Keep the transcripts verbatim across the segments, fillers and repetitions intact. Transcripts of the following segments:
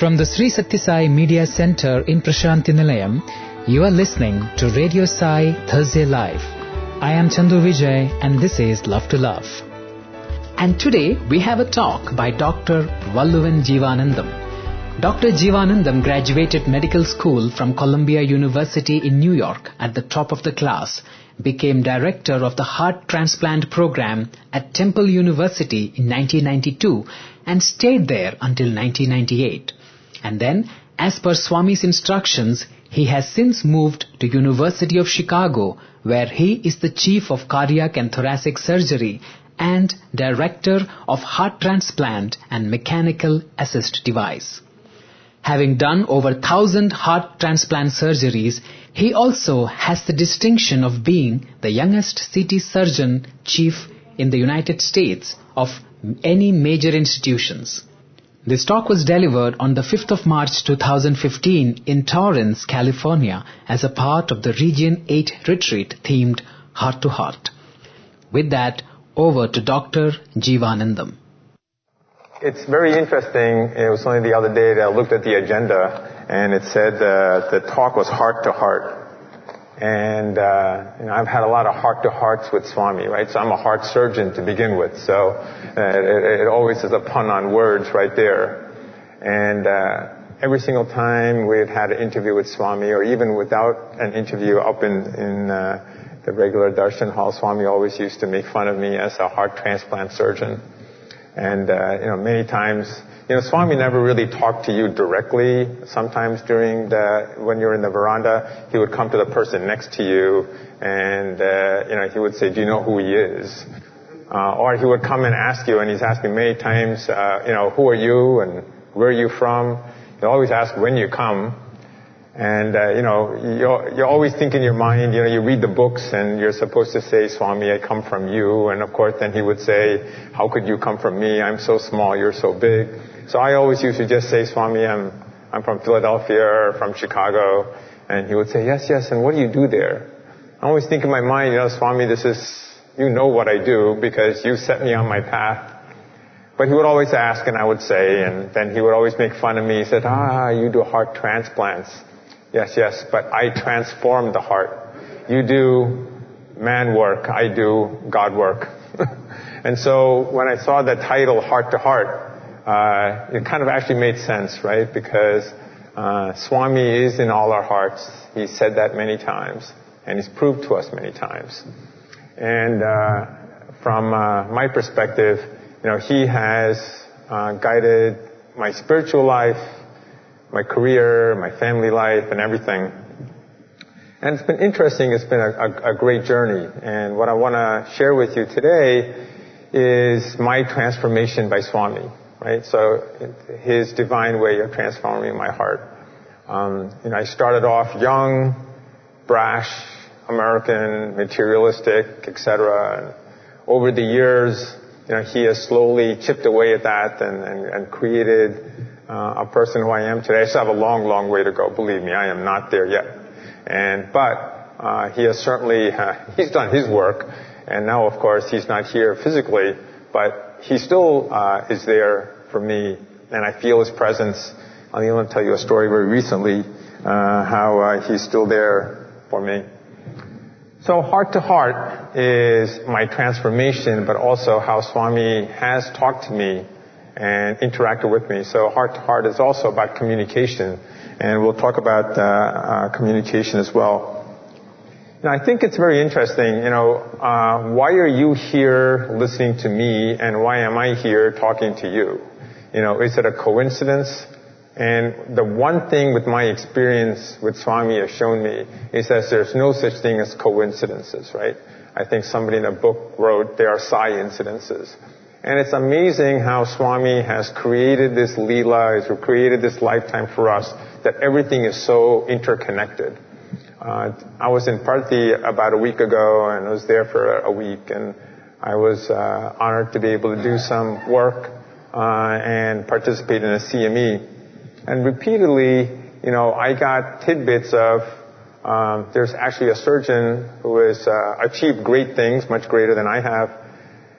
From the Sri Sathya Sai Media Center in Prashanthi Nilayam, you are listening to Radio Sai Thursday Live. I am Chandu Vijay and this is Love to Love. And today we have a talk by Doctor Valluvan Jeevanandam. Doctor Jeevanandam graduated medical school from Columbia University in New York at the top of the class, became director of the heart transplant program at Temple University in nineteen ninety-two and stayed there until nineteen ninety-eight. And then, as per Swami's instructions, he has since moved to University of Chicago, where he is the chief of cardiac and thoracic surgery and director of heart transplant and mechanical assist device. Having done over one thousand heart transplant surgeries, he also has the distinction of being the youngest C T surgeon chief in the United States of any major institutions. This talk was delivered on the fifth of March two thousand fifteen in Torrance, California as a part of the Region eight retreat themed Heart to Heart. With that, over to Doctor Jeevanandam. It's very interesting. It was only the other day that I looked at the agenda and it said uh, the talk was heart to heart. And uh, you know, I've had a lot of heart-to-hearts with Swami, right? So I'm a heart surgeon to begin with. So uh, it, it always is a pun on words right there. And uh, every single time we had had an interview with Swami, or even without an interview up in, in uh, the regular darshan hall, Swami always used to make fun of me as a heart transplant surgeon. And uh, you know, many times, you know, Swami never really talked to you directly. Sometimes during the, when you're in the veranda, he would come to the person next to you and, uh, you know, he would say, do you know who he is? Uh, or he would come and ask you, and he's asked me many times, uh, you know, who are you and where are you from? He'll always ask when you come. And, uh, you know, you're, you're always thinking in your mind, you know, you read the books and you're supposed to say, Swami, I come from you. And of course, then he would say, how could you come from me? I'm so small, you're so big. So I always used to just say, Swami, I'm, I'm from Philadelphia or from Chicago. And he would say, yes, yes, and what do you do there? I always think in my mind, you know, Swami, this is, you know what I do because you set me on my path. But he would always ask and I would say, and then he would always make fun of me. He said, ah, you do heart transplants. Yes, yes, but I transform the heart. You do man work, I do God work. And so when I saw the title, Heart to Heart, uh, it kind of actually made sense, right? Because uh, Swami is in all our hearts. He said that many times, and he's proved to us many times. And uh, from uh, my perspective, you know, he has uh, guided my spiritual life, my career, my family life, and everything. And it's been interesting. It's been a, a, a great journey. And what I want to share with you today is my transformation by Swami, right? So his divine way of transforming my heart. Um, you know, I started off young, brash, American, materialistic, et cetera. Over the years, you know, he has slowly chipped away at that and, and, and created Uh, a person who I am today. I still have a long, long way to go. Believe me, I am not there yet. And but uh, he has certainly uh, he's done his work, and now, of course, he's not here physically, but he still uh, is there for me, and I feel his presence. I'm going to tell you a story very recently uh, how uh, he's still there for me. So, heart to heart is my transformation, but also how Swami has talked to me and interacted with me. So heart to heart is also about communication, and we'll talk about uh, uh, communication as well. Now, I think it's very interesting, you know, uh, why are you here listening to me, and why am I here talking to you? You know, is it a coincidence? And the one thing with my experience with Swami has shown me is that there's no such thing as coincidences, right? I think somebody in a book wrote, there are psi-incidences. And it's amazing how Swami has created this Leela, has created this lifetime for us, that everything is so interconnected. Uh, I was in Parthi about a week ago, and I was there for a week, and I was uh, honored to be able to do some work uh, and participate in a C M E. And repeatedly, you know, I got tidbits of, um, there's actually a surgeon who has uh, achieved great things, much greater than I have.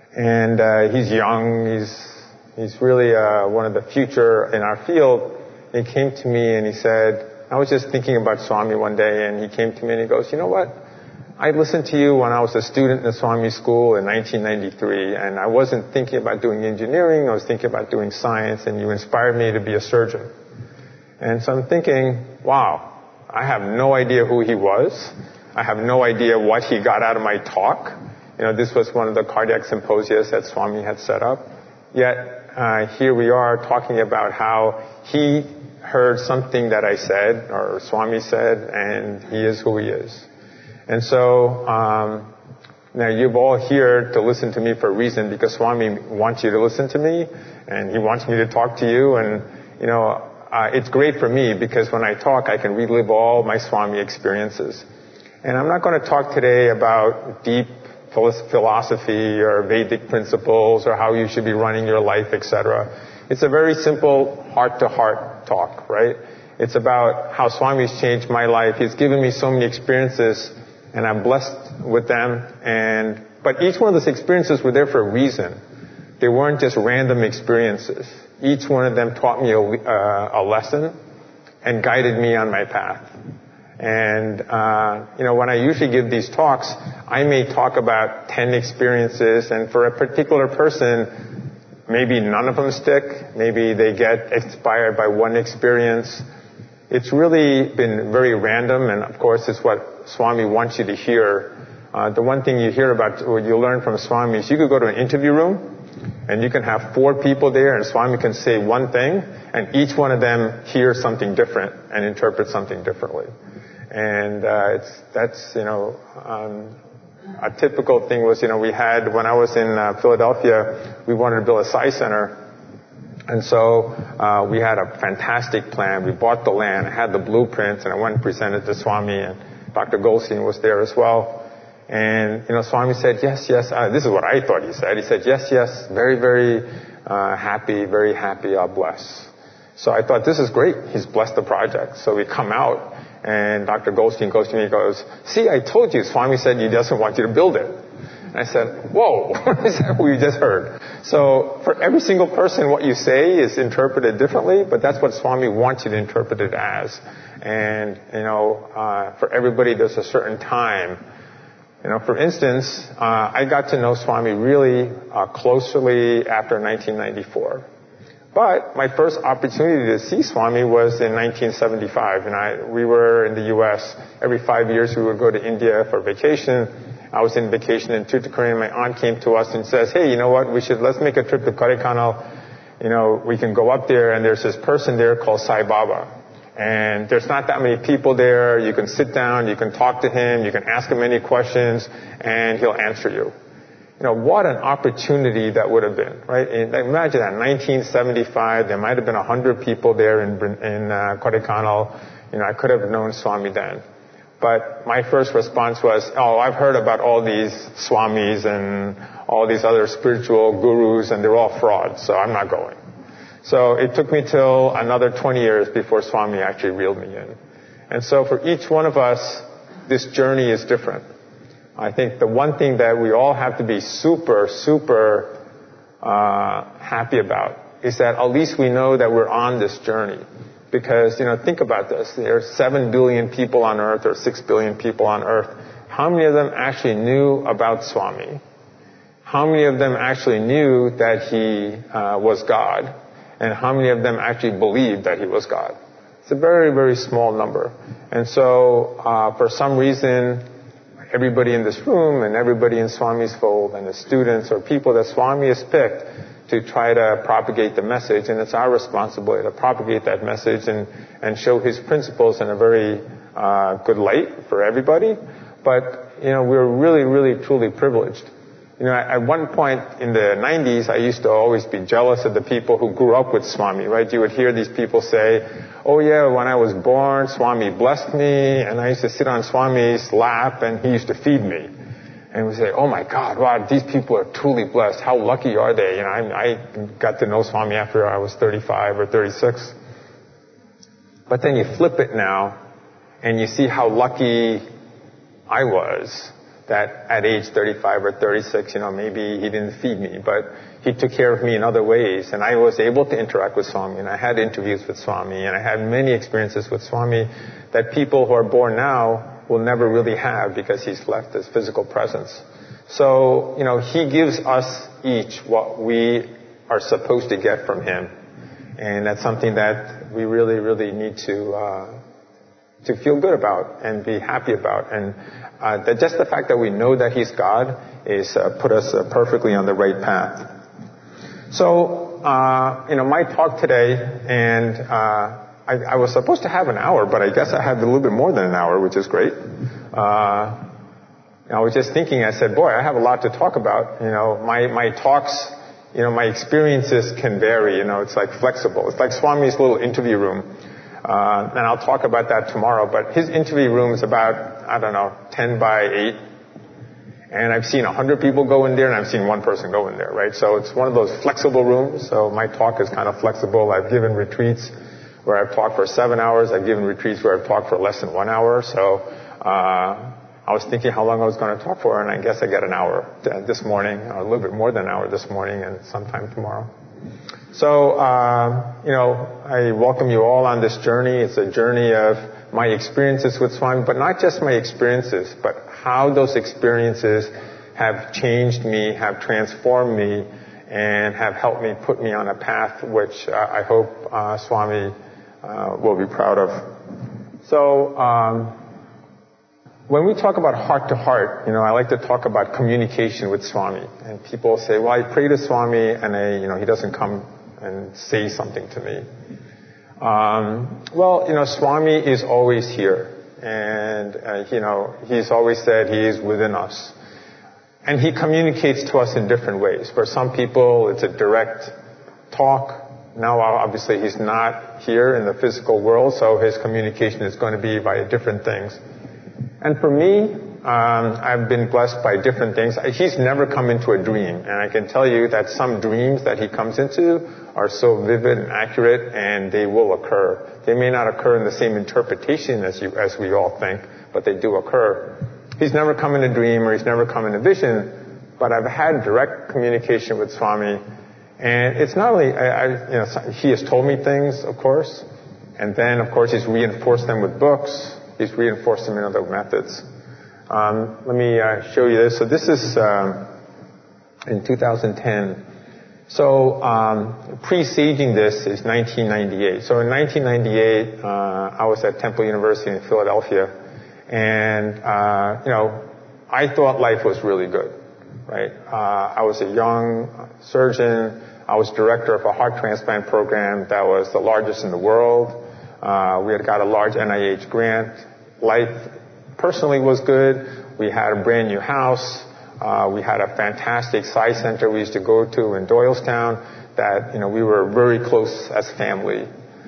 And uh, he's young. He's he's really uh, one of the future in our field. He came to me and he said, I was just thinking about Swami one day, and he came to me and he goes, you know what? I listened to you when I was a student in the Swami school in nineteen ninety-three, and I wasn't thinking about doing engineering, I was thinking about doing science, and you inspired me to be a surgeon. And so I'm thinking, wow, I have no idea who he was. I have no idea what he got out of my talk. You know, this was one of the cardiac symposia that Swami had set up. Yet, uh, here we are talking about how he heard something that I said, or Swami said, and he is who he is. And so, um, now you're all here to listen to me for a reason, because Swami wants you to listen to me, and he wants me to talk to you, and, you know, uh, it's great for me, because when I talk, I can relive all my Swami experiences. And I'm not going to talk today about deep philosophy or Vedic principles or how you should be running your life, et cetera. It's a very simple heart-to-heart talk, right? It's about how Swami's changed my life. He's given me so many experiences, and I'm blessed with them. And but each one of those experiences were there for a reason. They weren't just random experiences. Each one of them taught me a, uh, a lesson and guided me on my path. And, uh, you know, when I usually give these talks, I may talk about ten experiences, and for a particular person, maybe none of them stick. Maybe they get inspired by one experience. It's really been very random, and of course it's what Swami wants you to hear. Uh, the one thing you hear about, what you learn from Swami is you could go to an interview room, and you can have four people there, and Swami can say one thing, and each one of them hears something different and interprets something differently. And uh, it's that's, you know, um, a typical thing was, you know, we had, when I was in uh, Philadelphia, we wanted to build a Sai Center. And so uh, we had a fantastic plan. We bought the land, I had the blueprints, and I went and presented to Swami, and Doctor Goldstein was there as well. And, you know, Swami said, yes, yes. Uh, this is what I thought he said. He said, yes, yes, very, very uh, happy, very happy, I'll bless. So I thought, this is great. He's blessed the project. So we come out, and Doctor Goldstein goes to me and goes, see, I told you, Swami said he doesn't want you to build it. And I said, whoa, what is that we just heard? So for every single person, what you say is interpreted differently, but that's what Swami wants you to interpret it as. And, you know, uh, for everybody, there's a certain time. You know, for instance, uh, I got to know Swami really uh, closely after nineteen ninety-four. But my first opportunity to see Swami was in nineteen seventy-five, and I, we were in the U S Every five years we would go to India for vacation. I was in vacation in Tuticorin, and my aunt came to us and says, hey, you know what, we should, let's make a trip to Kodaikanal. You know, we can go up there, and there's this person there called Sai Baba. And there's not that many people there. You can sit down, you can talk to him, you can ask him any questions, and he'll answer you. You know, what an opportunity that would have been, right? And imagine that, nineteen seventy-five, there might have been one hundred people there in, in uh, Kodaikanal. You know, I could have known Swami then. But my first response was, oh, I've heard about all these Swamis and all these other spiritual gurus, and they're all frauds, so I'm not going. So it took me till another twenty years before Swami actually reeled me in. And so for each one of us, this journey is different. I think the one thing that we all have to be super, super uh, happy about is that at least we know that we're on this journey. Because, you know, think about this. There are seven billion people on Earth, or six billion people on Earth. How many of them actually knew about Swami? How many of them actually knew that he uh, was God? And how many of them actually believed that he was God? It's a very, very small number. And so, uh, for some reason, everybody in this room and everybody in Swami's fold and the students or people that Swami has picked to try to propagate the message, and it's our responsibility to propagate that message and, and show his principles in a very uh, good light for everybody. But, you know, we're really, really, truly privileged. You know, at one point in the nineties, I used to always be jealous of the people who grew up with Swami, right? You would hear these people say, oh yeah, when I was born, Swami blessed me, and I used to sit on Swami's lap, and he used to feed me. And we say, oh my God, wow, these people are truly blessed. How lucky are they? You know, I, I got to know Swami after I was thirty-five or thirty-six. But then you flip it now, and you see how lucky I was that at age thirty-five or thirty-six, you know, maybe he didn't feed me, but he took care of me in other ways. And I was able to interact with Swami, and I had interviews with Swami, and I had many experiences with Swami that people who are born now will never really have because he's left his physical presence. So, you know, he gives us each what we are supposed to get from him. And that's something that we really, really need to uh, to feel good about and be happy about. And uh, that just the fact that we know that he's God is uh, put us uh, perfectly on the right path. So, uh, you know, my talk today, and uh, I, I was supposed to have an hour, but I guess I had a little bit more than an hour, which is great. Uh, I was just thinking, I said, boy, I have a lot to talk about. You know, my, my talks, you know, my experiences can vary. You know, it's like flexible. It's like Swami's little interview room. Uh, and I'll talk about that tomorrow. But his interview room is about, I don't know, ten by eight. And I've seen a hundred people go in there, and I've seen one person go in there, right? So it's one of those flexible rooms. So my talk is kind of flexible. I've given retreats where I've talked for seven hours. I've given retreats where I've talked for less than one hour. So uh I was thinking how long I was going to talk for, and I guess I got an hour this morning, or a little bit more than an hour this morning, and sometime tomorrow. So, uh, you know, I welcome you all on this journey. It's a journey of my experiences with Swami, but not just my experiences, but how those experiences have changed me, have transformed me, and have helped me put me on a path which uh, I hope uh, Swami uh, will be proud of. So, um, when we talk about heart to heart, you know, I like to talk about communication with Swami. And people say, well, I pray to Swami, and I, you know, he doesn't come and say something to me. Um, well, you know, Swami is always here. And, uh, you know, he's always said he is within us. And he communicates to us in different ways. For some people, it's a direct talk. Now, obviously, he's not here in the physical world, so his communication is going to be via different things. And for me, um, I've been blessed by different things. He's never come into a dream. And I can tell you that some dreams that he comes into are so vivid and accurate, and they will occur. They may not occur in the same interpretation as you, as we all think, but they do occur. He's never come in a dream, or he's never come in a vision, but I've had direct communication with Swami. And it's not only, I, I, you know, he has told me things, of course, and then, of course, he's reinforced them with books. He's reinforced them in other methods. Um, let me uh, show you this. So this is um, in two thousand ten. So um, presaging this is nineteen ninety-eight. So in nineteen ninety-eight, uh, I was at Temple University in Philadelphia, and uh, you know, I thought life was really good, right? Uh, I was a young surgeon. I was director of a heart transplant program that was the largest in the world. Uh, we had got a large N I H grant. Life personally was good. We had a brand new house. Uh, we had a fantastic Sai center we used to go to in Doylestown that, you know, we were very close as family.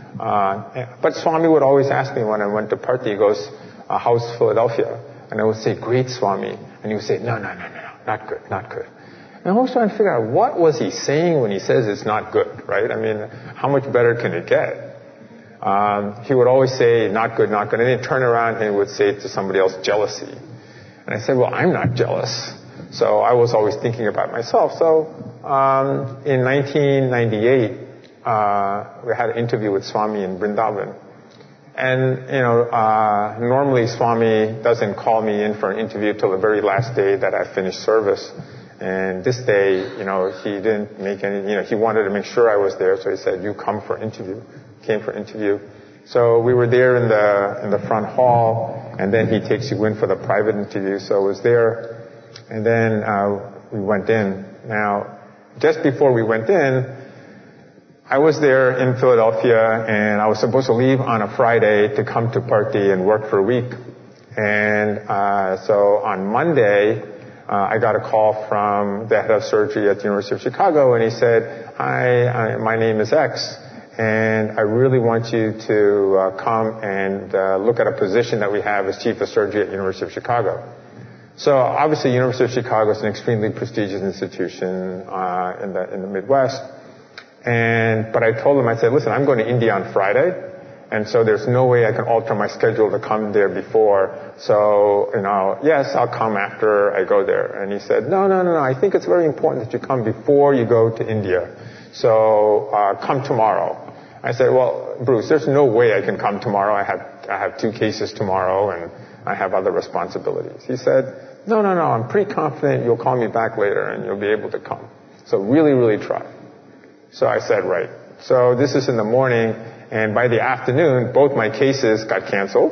Uh, but Swami would always ask me when I went to party, he goes, uh, how's Philadelphia? And I would say, great, Swami. And he would say, no, no, no, no, no, not good, not good. And I was trying to figure out what was he saying when he says it's not good, right? I mean, how much better can it get? Um, he would always say, not good, not good. And then he'd turn around and he would say to somebody else, jealousy. And I said, well, I'm not jealous. So I was always thinking about myself. So um, in nineteen ninety-eight, uh, we had an interview with Swami in Vrindavan. And, you know, uh, normally Swami doesn't call me in for an interview till the very last day that I finished service. And this day, you know, he didn't make any, you know, he wanted to make sure I was there. So he said, you come for interview. Came for interview. So we were there in the in the front hall, and then he takes you in for the private interview. So I was there, and then uh, we went in. Now, just before we went in, I was there in Philadelphia, and I was supposed to leave on a Friday to come to party and work for a week. And uh, so on Monday, uh, I got a call from the head of surgery at the University of Chicago, and he said, "Hi, I, my name is X. And I really want you to uh, come and uh, look at a position that we have as chief of surgery at the University of Chicago." So obviously, University of Chicago is an extremely prestigious institution uh, in the in the Midwest. And but I told him, I said, "Listen, I'm going to India on Friday, And so there's no way I can alter my schedule to come there before. So, you know, yes, I'll come after I go there. And he said, no, no, no, no. I think it's very important that you come before you go to India. So, uh, come tomorrow. I said, well, Bruce, there's no way I can come tomorrow. I have, I have two cases tomorrow and I have other responsibilities. He said, no, no, no. I'm pretty confident you'll call me back later and you'll be able to come. So really, really try. So I said, right. So this is in the morning. And by the afternoon, both my cases got canceled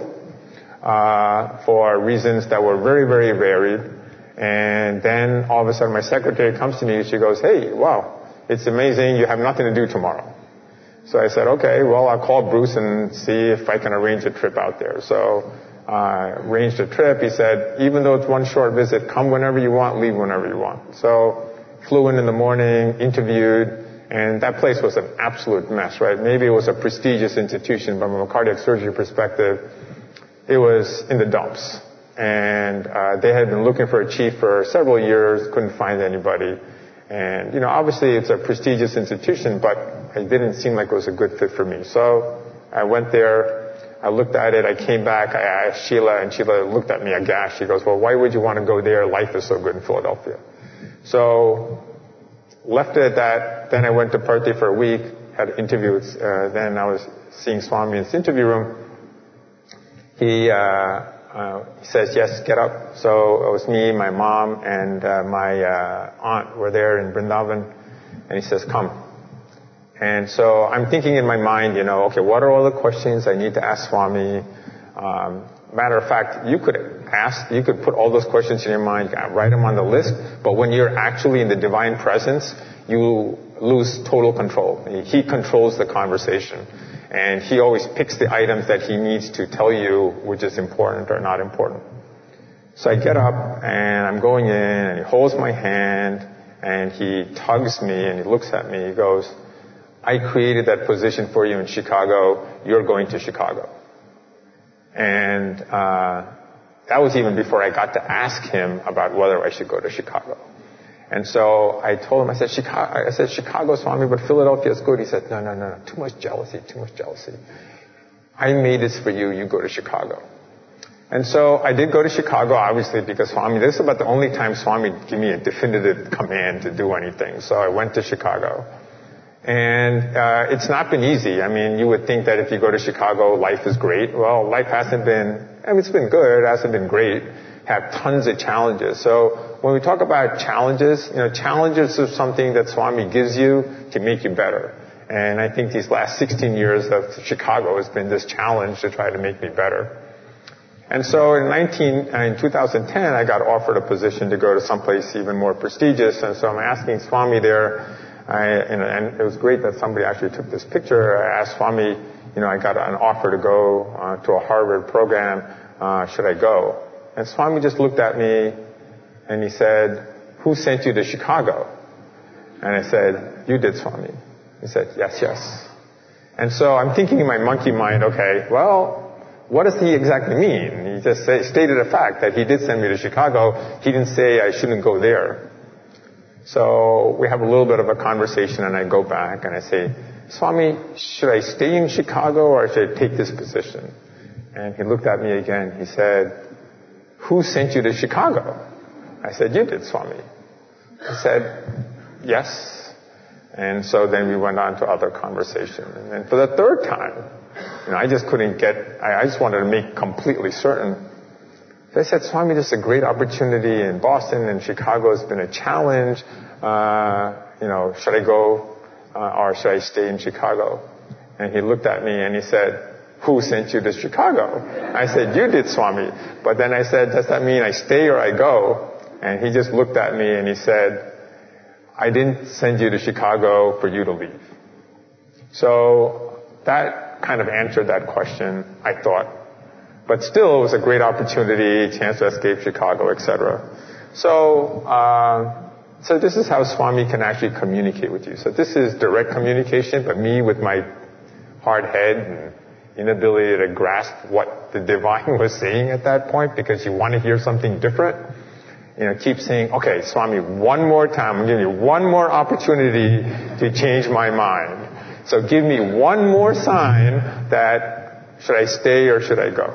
uh, for reasons that were very, very varied. And then all of a sudden, my secretary comes to me. She goes, hey, wow, it's amazing. You have nothing to do tomorrow. So I said, okay, well, I'll call Bruce and see if I can arrange a trip out there. So I uh, arranged a trip. He said, even though it's one short visit, come whenever you want, leave whenever you want. So flew in in the morning, interviewed. And that place was an absolute mess, right? Maybe it was a prestigious institution, but from a cardiac surgery perspective, it was in the dumps. And uh, they had been looking for a chief for several years, couldn't find anybody. And, you know, obviously it's a prestigious institution, but it didn't seem like it was a good fit for me. So I went there, I looked at it, I came back, I asked Sheila, and Sheila looked at me aghast. She goes, well, why would you want to go there? Life is so good in Philadelphia. So left it at that. Then I went to Perthi for a week, had an interview. Uh, then I was seeing Swami in his interview room. He, uh, uh, he says, yes, get up. So it was me, my mom, and uh, my uh, aunt were there in Vrindavan. And he says, come. And so I'm thinking in my mind, you know, okay, what are all the questions I need to ask Swami? Um, matter of fact, you could ask, you could put all those questions in your mind, write them on the list, but when you're actually in the divine presence, you lose total control. He controls the conversation, and he always picks the items that he needs to tell you which is important or not important. So I get up, and I'm going in, and he holds my hand, and he tugs me, and he looks at me, he goes, I created that position for you in Chicago, you're going to Chicago. And uh that was even before I got to ask him about whether I should go to Chicago. And so I told him, I said, Chicago, I said, Chicago, Swami, but Philadelphia is good. He said, no, no, no, no, too much jealousy, too much jealousy. I made this for you, you go to Chicago. And so I did go to Chicago, obviously, because Swami, this is about the only time Swami gave me a definitive command to do anything. So I went to Chicago. And uh it's not been easy. I mean, you would think that if you go to Chicago, life is great. Well, life hasn't been, I mean, it's been good. It hasn't been great. Have tons of challenges. So when we talk about challenges, you know, challenges are something that Swami gives you to make you better. And I think these last sixteen years of Chicago has been this challenge to try to make me better. And so in nineteen, in two thousand ten, I got offered a position to go to someplace even more prestigious. And so I'm asking Swami there, I, you know, and it was great that somebody actually took this picture. I asked Swami, you know, I got an offer to go uh, to a Harvard program. Uh, should I go? And Swami just looked at me and he said, who sent you to Chicago? And I said, you did, Swami. He said, yes, yes. And so I'm thinking in my monkey mind, okay, well, what does he exactly mean? He just say, stated a fact that he did send me to Chicago. He didn't say I shouldn't go there. So we have a little bit of a conversation and I go back and I say, Swami, should I stay in Chicago or should I take this position? And he looked at me again. He said, who sent you to Chicago? I said, you did, Swami. He said, yes. And so then we went on to other conversation. And then for the third time, you know, I just couldn't get, I, I just wanted to make completely certain. So I said, Swami, this is a great opportunity in Boston, and Chicago has been a challenge. Uh, you know, should I go uh, or should I stay in Chicago? And he looked at me and he said, who sent you to Chicago? I said, you did, Swami. But then I said, does that mean I stay or I go? And he just looked at me and he said, I didn't send you to Chicago for you to leave. So that kind of answered that question, I thought. But still, it was a great opportunity, chance to escape Chicago, et cetera. So, uh, so this is how Swami can actually communicate with you. So this is direct communication, but me with my hard head and inability to grasp what the divine was saying at that point, because you want to hear something different. You know, keep saying, okay, Swami, one more time, I'm giving you one more opportunity to change my mind. So give me one more sign that Should I stay or should I go?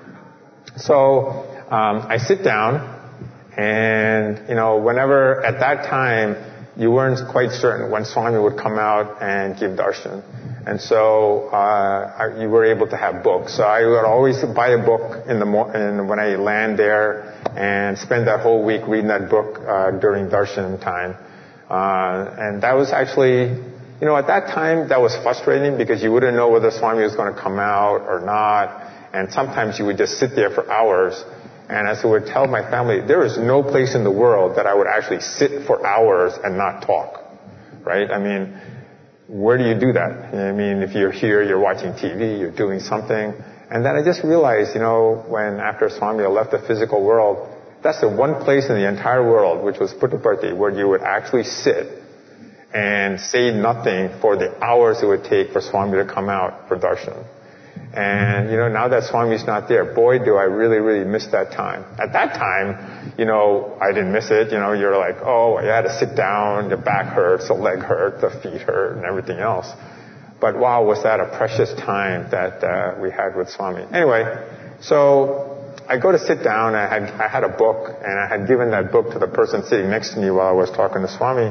So um, I sit down, and, you know, whenever at that time, you weren't quite certain when Swami would come out and give darshan. And so uh, I, you were able to have books. So I would always buy a book in the mo- in, when I land there and spend that whole week reading that book uh, during darshan time. Uh, and that was actually, you know, at that time, that was frustrating because you wouldn't know whether Swami was going to come out or not. And sometimes you would just sit there for hours. And as I would tell my family, there is no place in the world that I would actually sit for hours and not talk, right? I mean, where do you do that? I mean, if you're here, you're watching T V, you're doing something. And then I just realized, you know, when after Swami left the physical world, that's the one place in the entire world, which was Puttaparthi, where you would actually sit and say nothing for the hours it would take for Swami to come out for darshan. And, you know, now that Swami's not there, boy, do I really, really miss that time. At that time, you know, I didn't miss it. You know, you're like, oh, I had to sit down, the back hurts, the leg hurt, the feet hurt, and everything else. But wow, was that a precious time that uh, we had with Swami. Anyway, so I go to sit down, I had, I had a book, and I had given that book to the person sitting next to me while I was talking to Swami.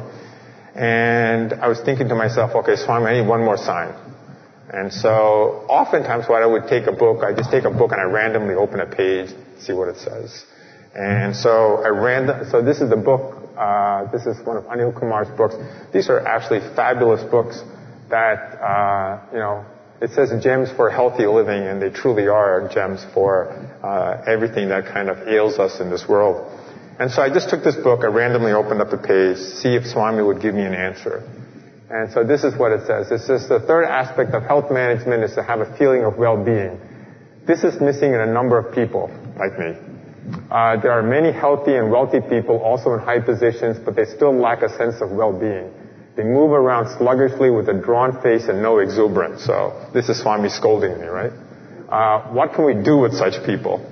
And I was thinking to myself, okay, Swami, I need one more sign. And so oftentimes what I would take a book, I just take a book and I randomly open a page, see what it says. And so I ran, so this is the book, uh, this is one of Anil Kumar's books. These are actually fabulous books that, uh, you know, it says gems for healthy living, and they truly are gems for uh, everything that kind of ails us in this world. And so I just took this book, I randomly opened up the page, see if Swami would give me an answer. And so this is what it says. It says the third aspect of health management is to have a feeling of well-being. This is missing in a number of people like me. Uh, there are many healthy and wealthy people also in high positions, but they still lack a sense of well-being. They move around sluggishly with a drawn face and no exuberance. So this is Swami scolding me, right? Uh, what can we do with such people?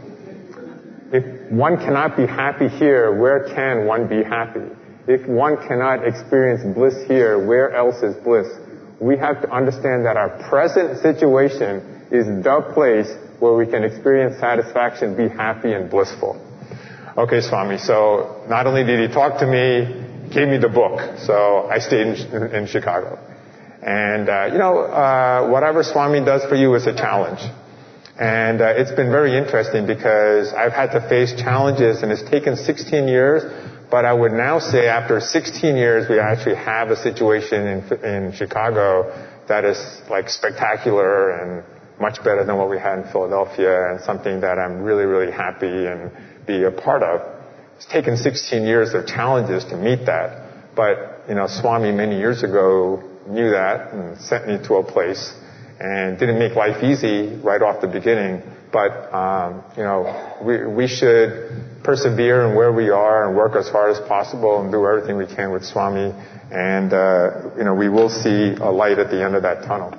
If one cannot be happy here, where can one be happy? If one cannot experience bliss here, where else is bliss? We have to understand that our present situation is the place where we can experience satisfaction, be happy and blissful. Okay, Swami, so not only did he talk to me, he gave me the book. So I stayed in, in Chicago. And, uh, you know, uh, whatever Swami does for you is a challenge. And uh, it's been very interesting because I've had to face challenges, and it's taken sixteen years. But I would now say after sixteen years, we actually have a situation in, in Chicago that is like spectacular and much better than what we had in Philadelphia, and something that I'm really, really happy and be a part of. It's taken sixteen years of challenges to meet that. But, you know, Swami many years ago knew that and sent me to a place and didn't make life easy right off the beginning. But, um, you know, we, we should persevere in where we are and work as hard as possible and do everything we can with Swami. And, uh, you know, we will see a light at the end of that tunnel.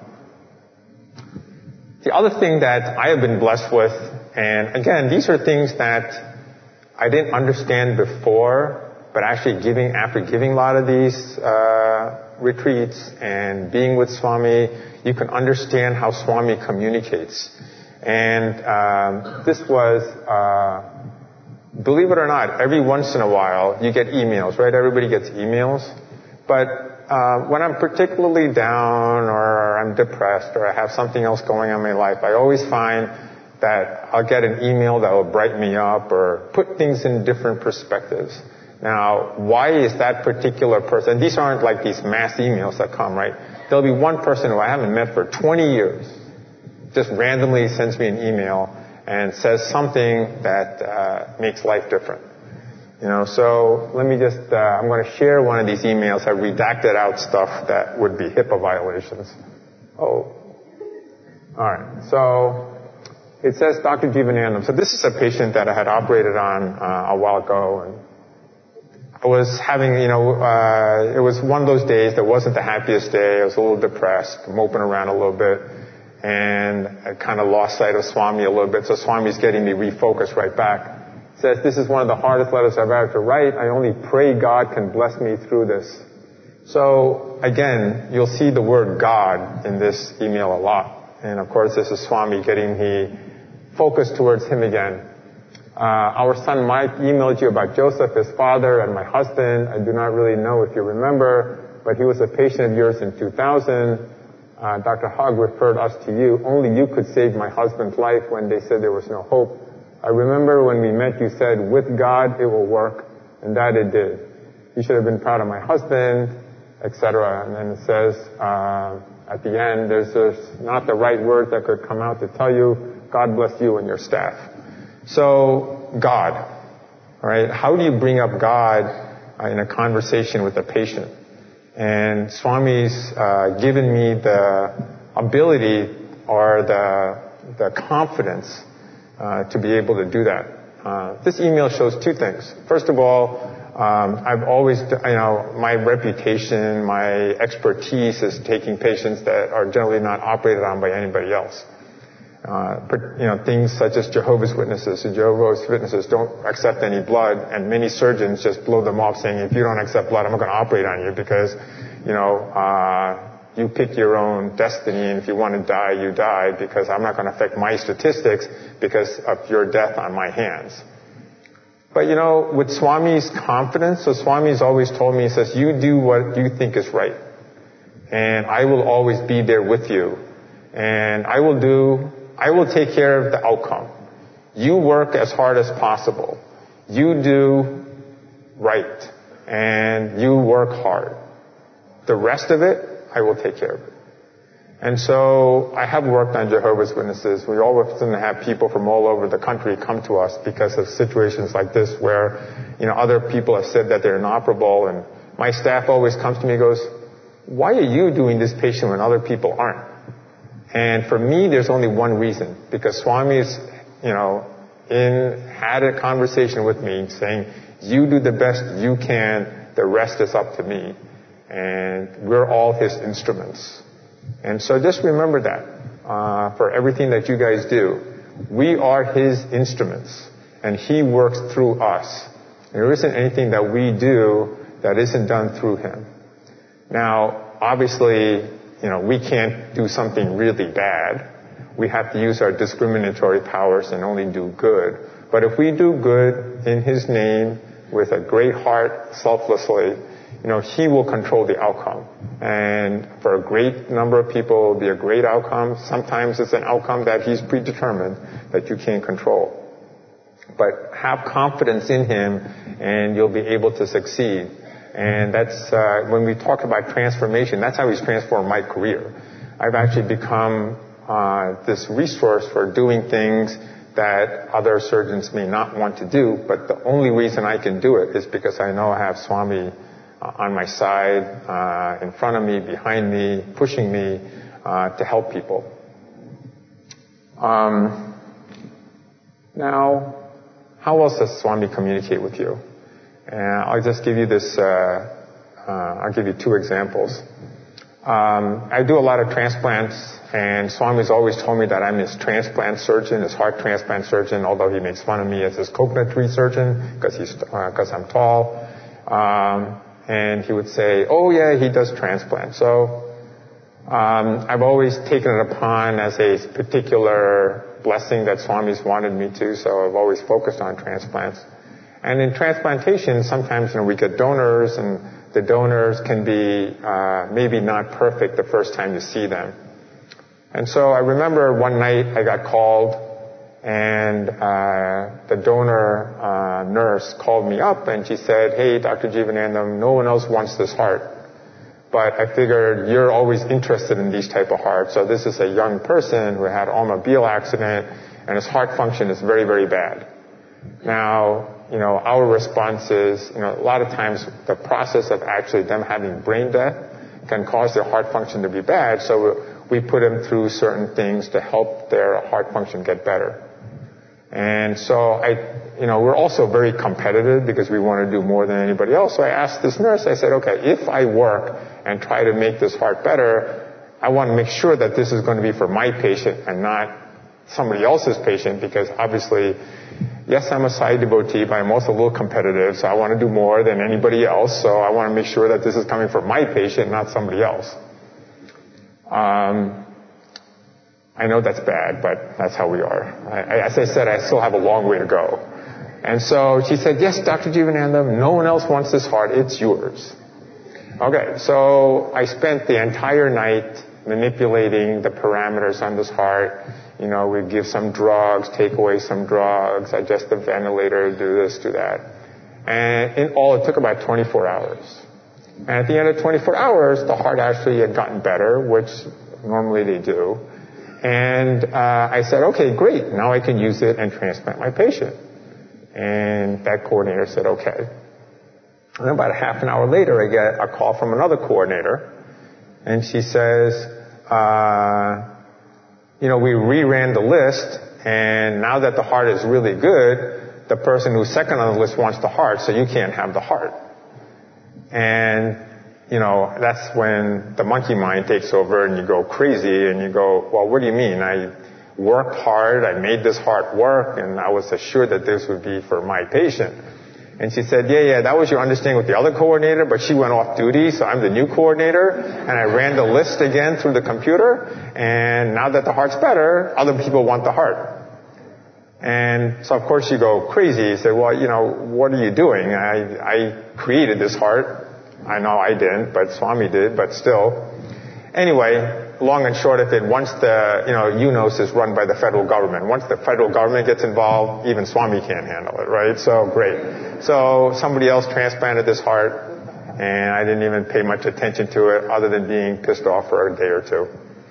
The other thing that I have been blessed with, and again, these are things that I didn't understand before, but actually giving, after giving a lot of these, uh, retreats and being with Swami, you can understand how Swami communicates. And, um, this was, uh, believe it or not, every once in a while you get emails, right? Everybody gets emails. But uh, when I'm particularly down or I'm depressed or I have something else going on in my life, I always find that I'll get an email that will brighten me up or put things in different perspectives. Now, why is that particular person? These aren't like these mass emails that come, right? There'll be one person who I haven't met for twenty years, just randomly sends me an email and says something that uh, makes life different. You know, so let me just, uh, I'm going to share one of these emails. I redacted out stuff that would be HIPAA violations. Oh. All right. So it says Doctor Jivanandam. So this is a patient that I had operated on uh, a while ago, and I was having, you know, uh, it was one of those days that wasn't the happiest day. I was a little depressed, moping around a little bit. And I kind of lost sight of Swami a little bit, so Swami's getting me refocused right back. It says, this is one of the hardest letters I've ever had to write. I only pray God can bless me through this. So, again, you'll see the word God in this email a lot. And of course, this is Swami getting me focused towards him again. Uh, our son Mike emailed you about Joseph, his father, and my husband. I do not really know if you remember, but he was a patient of yours in two thousand. Uh, Doctor Hogg referred us to you. Only you could save my husband's life when they said there was no hope. I remember when we met, you said, with God, it will work. And that it did. You should have been proud of my husband, et cetera. And then it says, uh, at the end, there's just not the right word that could come out to tell you, God bless you and your staff. So, God, all right? How do you bring up God uh, in a conversation with a patient? And Swami's uh, given me the ability or the the confidence uh, to be able to do that. Uh, this email shows two things. First of all, um, I've always, you know, my reputation, my expertise is taking patients that are generally not operated on by anybody else. Uh, you know, things such as Jehovah's Witnesses. The Jehovah's Witnesses don't accept any blood, and many surgeons just blow them off saying, if you don't accept blood, I'm not going to operate on you because, you know, uh, you pick your own destiny, and if you want to die, you die, because I'm not going to affect my statistics because of your death on my hands. But, you know, with Swami's confidence, so Swami's always told me, he says, you do what you think is right, and I will always be there with you, and I will do I will take care of the outcome. You work as hard as possible. You do right. And you work hard. The rest of it, I will take care of it. And so I have worked on Jehovah's Witnesses. We all often have people from all over the country come to us because of situations like this where, you know, other people have said that they're inoperable, and my staff always comes to me and goes, why are you doing this patient when other people aren't? And for me, there's only one reason, because Swami's, you know, in, had a conversation with me saying, you do the best you can, the rest is up to me. And we're all his instruments. And so just remember that, uh, for everything that you guys do. We are his instruments, and he works through us. There isn't anything that we do that isn't done through him. Now, obviously, you know, we can't do something really bad. We have to use our discriminatory powers and only do good. But if we do good in his name with a great heart, selflessly, you know, he will control the outcome. And for a great number of people, it will be a great outcome. Sometimes it's an outcome that he's predetermined that you can't control. But have confidence in him, and you'll be able to succeed. And that's, uh, when we talk about transformation, that's how he's transformed my career. I've actually become, uh, this resource for doing things that other surgeons may not want to do, but the only reason I can do it is because I know I have Swami uh, on my side, uh, in front of me, behind me, pushing me, uh, to help people. Um, now, how else does Swami communicate with you? And I'll just give you this, uh, uh, I'll give you two examples. Um, I do a lot of transplants, and Swami's always told me that I'm his transplant surgeon, his heart transplant surgeon, although he makes fun of me as his coconut tree surgeon because he's, uh, cause I'm tall. Um, and he would say, oh yeah, he does transplants. So, um, I've always taken it upon as a particular blessing that Swami's wanted me to, so I've always focused on transplants. And in transplantation, sometimes, you know, we get donors, and the donors can be uh, maybe not perfect the first time you see them. And so I remember one night I got called, and uh, the donor uh, nurse called me up, and she said, hey, Doctor Jeevanandam, no one else wants this heart. But I figured you're always interested in these type of hearts. So this is a young person who had an automobile accident, and his heart function is very, very bad. Now, you know, our response is, you know, a lot of times the process of actually them having brain death can cause their heart function to be bad, so we put them through certain things to help their heart function get better. And so I, you know, we're also very competitive because we want to do more than anybody else. So I asked this nurse, I said, okay, if I work and try to make this heart better, I want to make sure that this is going to be for my patient and not somebody else's patient, because obviously, yes, I'm a Sai devotee, but I'm also a little competitive, so I want to do more than anybody else, so I want to make sure that this is coming from my patient, not somebody else. Um, I know that's bad, but that's how we are. I, as I said, I still have a long way to go. And so she said, yes, Doctor Jeevanandam, no one else wants this heart. It's yours. Okay, so I spent the entire night manipulating the parameters on this heart. You know, we give some drugs, take away some drugs, adjust the ventilator, do this, do that. And in all, it took about twenty-four hours. And at the end of twenty-four hours, the heart actually had gotten better, which normally they do. And uh, I said, okay, great, now I can use it and transplant my patient. And that coordinator said, okay. And then about a half an hour later, I get a call from another coordinator, and she says, uh, you know, we reran the list, and now that the heart is really good, the person who's second on the list wants the heart, so you can't have the heart. And, you know, that's when the monkey mind takes over and you go crazy and you go, well, what do you mean? I worked hard, I made this heart work, and I was assured that this would be for my patient. And she said, yeah, yeah, that was your understanding with the other coordinator, but she went off duty, so I'm the new coordinator, and I ran the list again through the computer, and now that the heart's better, other people want the heart. And so of course you go crazy. You say, well, you know, what are you doing? I, I created this heart. I know I didn't, but Swami did, but still. Anyway, long and short of it, once the, you know, U N O S is run by the federal government. Once the federal government gets involved, even Swami can't handle it, right? So great. So somebody else transplanted this heart, and I didn't even pay much attention to it other than being pissed off for a day or two.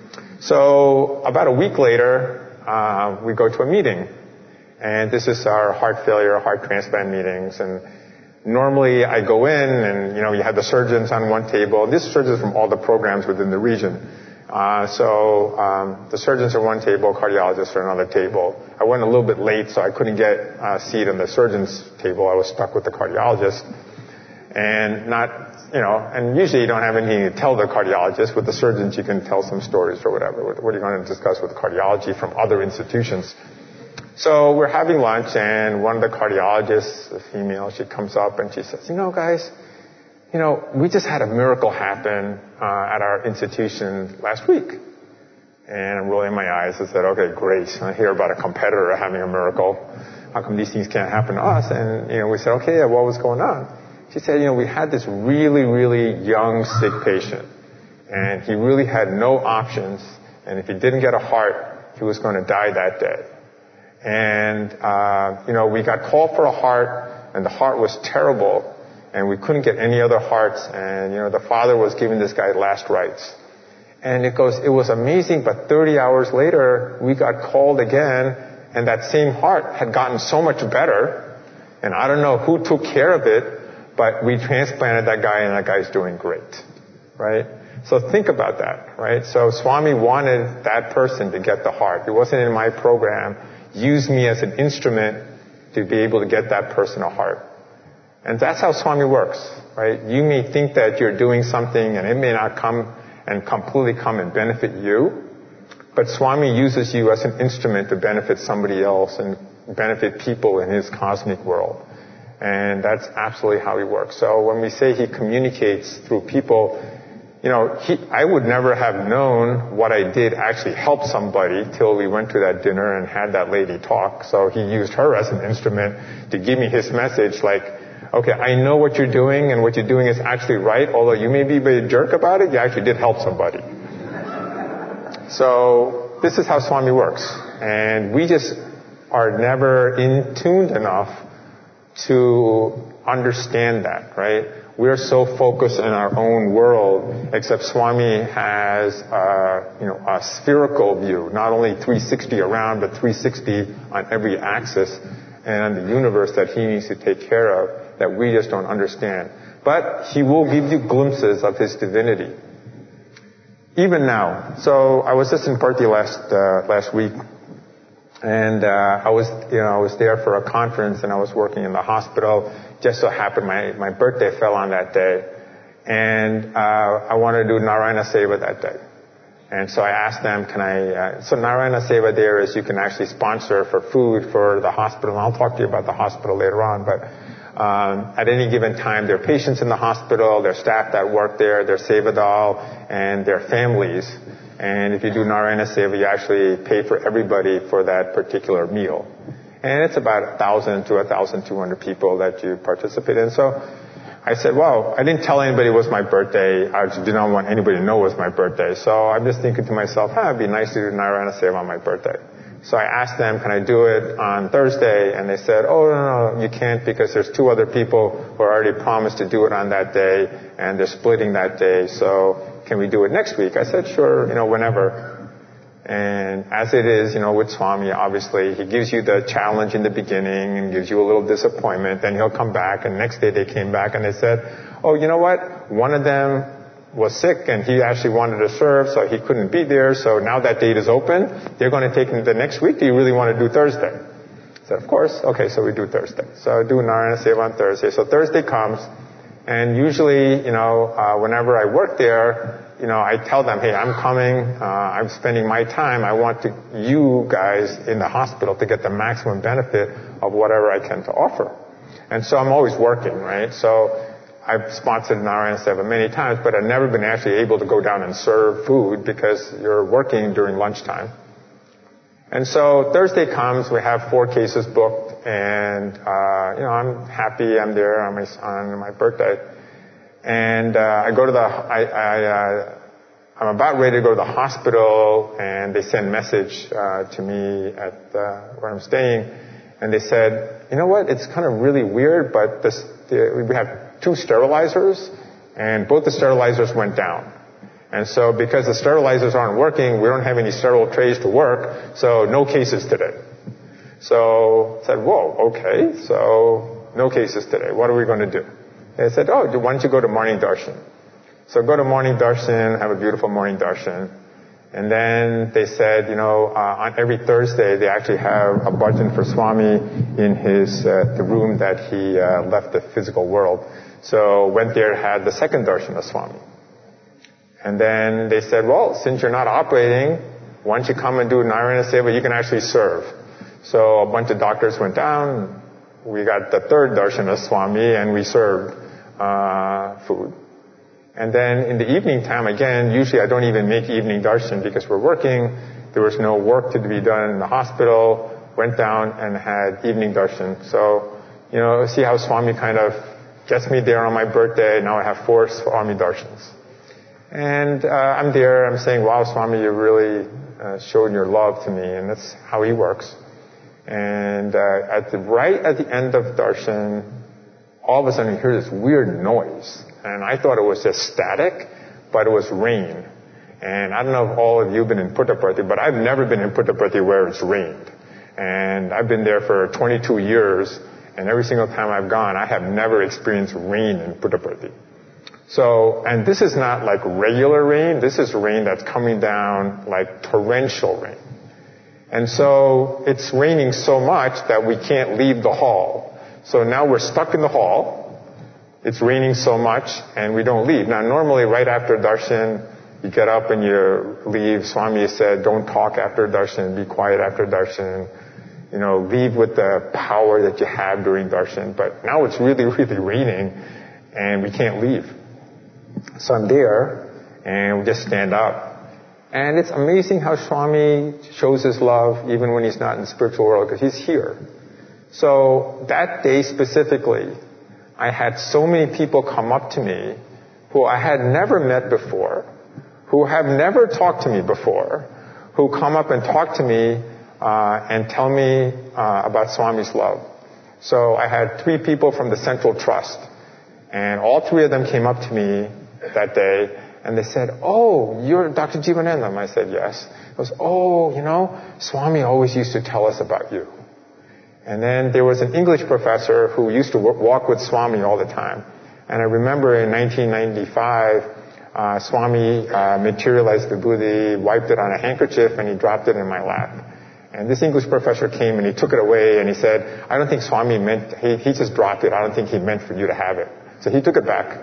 So about a week later, uh, we go to a meeting. And this is our heart failure, heart transplant meetings. And normally I go in and, you know, you have the surgeons on one table. These are surgeons from all the programs within the region. Uh, so um, the surgeons are one table, cardiologists are another table. I went a little bit late, so I couldn't get a seat on the surgeon's table. I was stuck with the cardiologist. And not, you know, and usually you don't have anything to tell the cardiologist. With the surgeons, you can tell some stories or whatever. What are you going to discuss with cardiology from other institutions? So we're having lunch, and one of the cardiologists, a female, she comes up and she says, you know, guys, you know, we just had a miracle happen uh, at our institution last week. And I'm rolling my eyes. I said, okay, great. I hear about a competitor having a miracle. How come these things can't happen to us? And, you know, we said, okay, yeah, what was going on? She said, you know, we had this really, really young, sick patient. And he really had no options. And if he didn't get a heart, he was going to die that day. And, uh, you know, we got called for a heart, and the heart was terrible, and we couldn't get any other hearts, and, you know, the father was giving this guy last rites. And it goes, it was amazing, but thirty hours later, we got called again, and that same heart had gotten so much better, and I don't know who took care of it, but we transplanted that guy, and that guy's doing great, right? So think about that, right? So Swami wanted that person to get the heart. It wasn't in my program. Use me as an instrument to be able to get that person a heart. And that's how Swami works, right? You may think that you're doing something and it may not come and completely come and benefit you, but Swami uses you as an instrument to benefit somebody else and benefit people in his cosmic world. And that's absolutely how he works. So when we say he communicates through people, you know, he, I would never have known what I did actually helped somebody till we went to that dinner and had that lady talk. So he used her as an instrument to give me his message like, okay, I know what you're doing, and what you're doing is actually right. Although you may be a jerk about it, you actually did help somebody. So this is how Swami works. And we just are never in tuned enough to understand that, right? We're so focused in our own world, except Swami has, uh, you know, a spherical view, not only three sixty around, but three sixty on every axis and on the universe that he needs to take care of that we just don't understand. But he will give you glimpses of his divinity. Even now. So I was just in Parthi last, uh, last week. And, uh, I was, you know, I was there for a conference and I was working in the hospital. Just so happened my, my birthday fell on that day. And, uh, I wanted to do Narayana Seva that day. And so I asked them, can I, uh, so Narayana Seva there is you can actually sponsor for food for the hospital. And I'll talk to you about the hospital later on, but, um, at any given time, there are patients in the hospital, there are staff that work there, their Sevadal, and their families. And if you do Narayana Seva, you actually pay for everybody for that particular meal. And it's about one thousand to one thousand two hundred people that you participate in. So I said, well, I didn't tell anybody it was my birthday. I did not want anybody to know it was my birthday. So I'm just thinking to myself, huh, it'd be nice to do Narayana Seva on my birthday. So I asked them, can I do it on Thursday? And they said, oh, no, no, you can't because there's two other people who are already promised to do it on that day, and they're splitting that day. So can we do it next week? I said, sure, you know, whenever. And as it is, you know, with Swami, obviously, he gives you the challenge in the beginning and gives you a little disappointment. Then he'll come back, and next day they came back and they said, oh, you know what? One of them was sick and he actually wanted to serve, so he couldn't be there. So now that date is open. They're going to take him the next week. Do you really want to do Thursday? I said, of course. Okay, so we do Thursday. So I do Narayana Seva on Thursday. So Thursday comes, and usually, you know, uh, whenever I work there, you know, I tell them, hey, I'm coming. Uh, I'm spending my time. I want to, you guys in the hospital to get the maximum benefit of whatever I can to offer. And so I'm always working, right? So I've sponsored Narayana Seva many times, but I've never been actually able to go down and serve food because you're working during lunchtime. And so Thursday comes, we have four cases booked, and, uh, you know, I'm happy I'm there on my, on my birthday. And, uh, I go to the, I, I, uh, I'm about ready to go to the hospital, and they send a message, uh, to me at, uh, where I'm staying, and they said, you know what, it's kind of really weird, but this, the, we have two sterilizers, and both the sterilizers went down. And so because the sterilizers aren't working, we don't have any sterile trays to work, so no cases today. So I said, whoa, okay, so no cases today. What are we going to do? They said, oh, why don't you go to morning darshan? So go to morning darshan, have a beautiful morning darshan. And then they said, you know, uh, on every Thursday they actually have a bhajan for Swami in his, uh, the room that he uh, left the physical world. So went there, had the second darshan of Swami. And then they said, well, since you're not operating, why don't you come and do Narayana Seva, you can actually serve. So a bunch of doctors went down, we got the third darshan of Swami, and we served uh, food. And then in the evening time, again, usually I don't even make evening darshan because we're working. There was no work to be done in the hospital. Went down and had evening darshan. So, you know, see how Swami kind of gets me there on my birthday. Now I have four Swami darshans. And uh, I'm there, I'm saying, wow, Swami, you really uh, showed your love to me. And that's how he works. And uh, at the, right at the end of darshan, all of a sudden you hear this weird noise. And I thought it was just static, but it was rain. And I don't know if all of you have been in Puttaparthi, but I've never been in Puttaparthi where it's rained. And I've been there for twenty-two years, and every single time I've gone, I have never experienced rain in Puttaparthi. So, and this is not like regular rain, this is rain that's coming down like torrential rain. And so, it's raining so much that we can't leave the hall. So now we're stuck in the hall. It's raining so much, and we don't leave. Now, normally, right after darshan, you get up and you leave. Swami said, don't talk after darshan, be quiet after darshan. You know, leave with the power that you have during darshan. But now it's really, really raining, and we can't leave. So I'm there, and we just stand up. And it's amazing how Swami shows his love even when he's not in the spiritual world, because he's here. So that day specifically, I had so many people come up to me who I had never met before, who have never talked to me before, who come up and talk to me uh, and tell me uh, about Swami's love. So I had three people from the Central Trust, and all three of them came up to me that day, and they said, oh, you're Doctor Jivanandam? I said, yes. It was, oh, you know, Swami always used to tell us about you. And then there was an English professor who used to walk with Swami all the time. And I remember in nineteen ninety-five, uh, Swami uh, materialized the Buddha, wiped it on a handkerchief, and he dropped it in my lap. And this English professor came and he took it away and he said, I don't think Swami meant, he, he just dropped it. I don't think he meant for you to have it. So he took it back.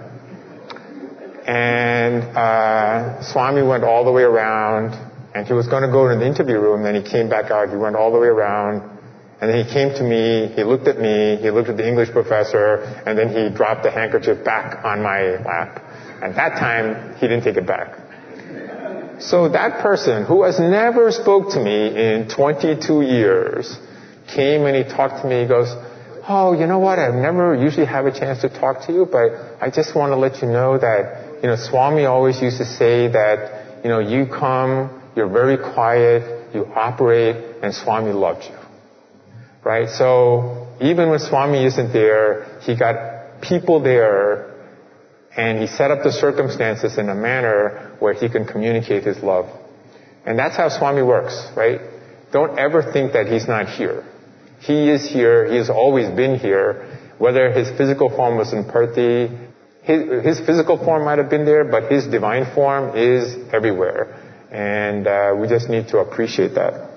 And uh, Swami went all the way around, and he was going to go to the interview room, then he came back out, he went all the way around. And then he came to me, he looked at me, he looked at the English professor, and then he dropped the handkerchief back on my lap. At that time, he didn't take it back. So that person who has never spoke to me in twenty-two years came and he talked to me. He goes, oh, you know what? I never usually have a chance to talk to you, but I just want to let you know that, you know, Swami always used to say that, you know, you come, you're very quiet, you operate, and Swami loves you. Right? So even when Swami isn't there, he got people there, and he set up the circumstances in a manner where he can communicate his love. And that's how Swami works, right? Don't ever think that he's not here. He is here. He has always been here. Whether his physical form was in Perthi, his, his physical form might have been there, but his divine form is everywhere. And uh, we just need to appreciate that.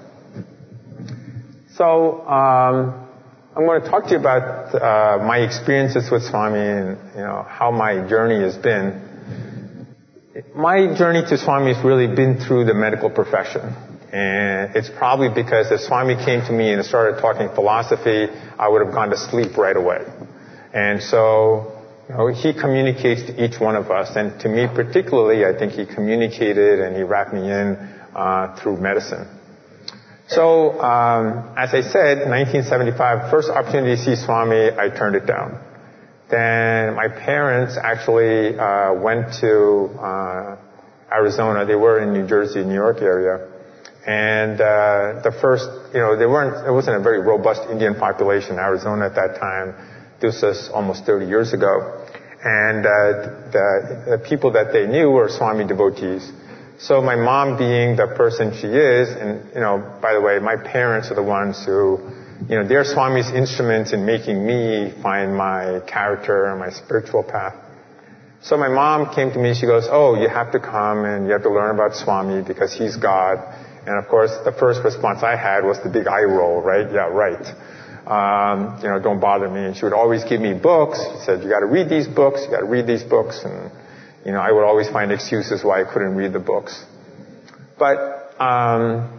So, um, I'm going to talk to you about uh, my experiences with Swami and, you know, how my journey has been. My journey to Swami has really been through the medical profession. And it's probably because if Swami came to me and started talking philosophy, I would have gone to sleep right away. And so, you know, he communicates to each one of us. And to me particularly, I think he communicated and he wrapped me in uh, through medicine. So, um, as I said, nineteen seventy-five, first opportunity to see Swami, I turned it down. Then my parents actually uh, went to uh, Arizona. They were in New Jersey, New York area. And uh, the first, you know, they weren't, it wasn't a very robust Indian population in Arizona at that time. This was almost thirty years ago. And uh, the, the people that they knew were Swami devotees. So my mom being the person she is, and, you know, by the way, my parents are the ones who, you know, they're Swami's instruments in making me find my character and my spiritual path. So my mom came to me, she goes, oh, you have to come and you have to learn about Swami because he's God. And of course, the first response I had was the big eye roll, right? Yeah, right. Um, you know, don't bother me. And she would always give me books. She said, you gotta read these books, you gotta read these books. And, you know, I would always find excuses why I couldn't read the books. But, um,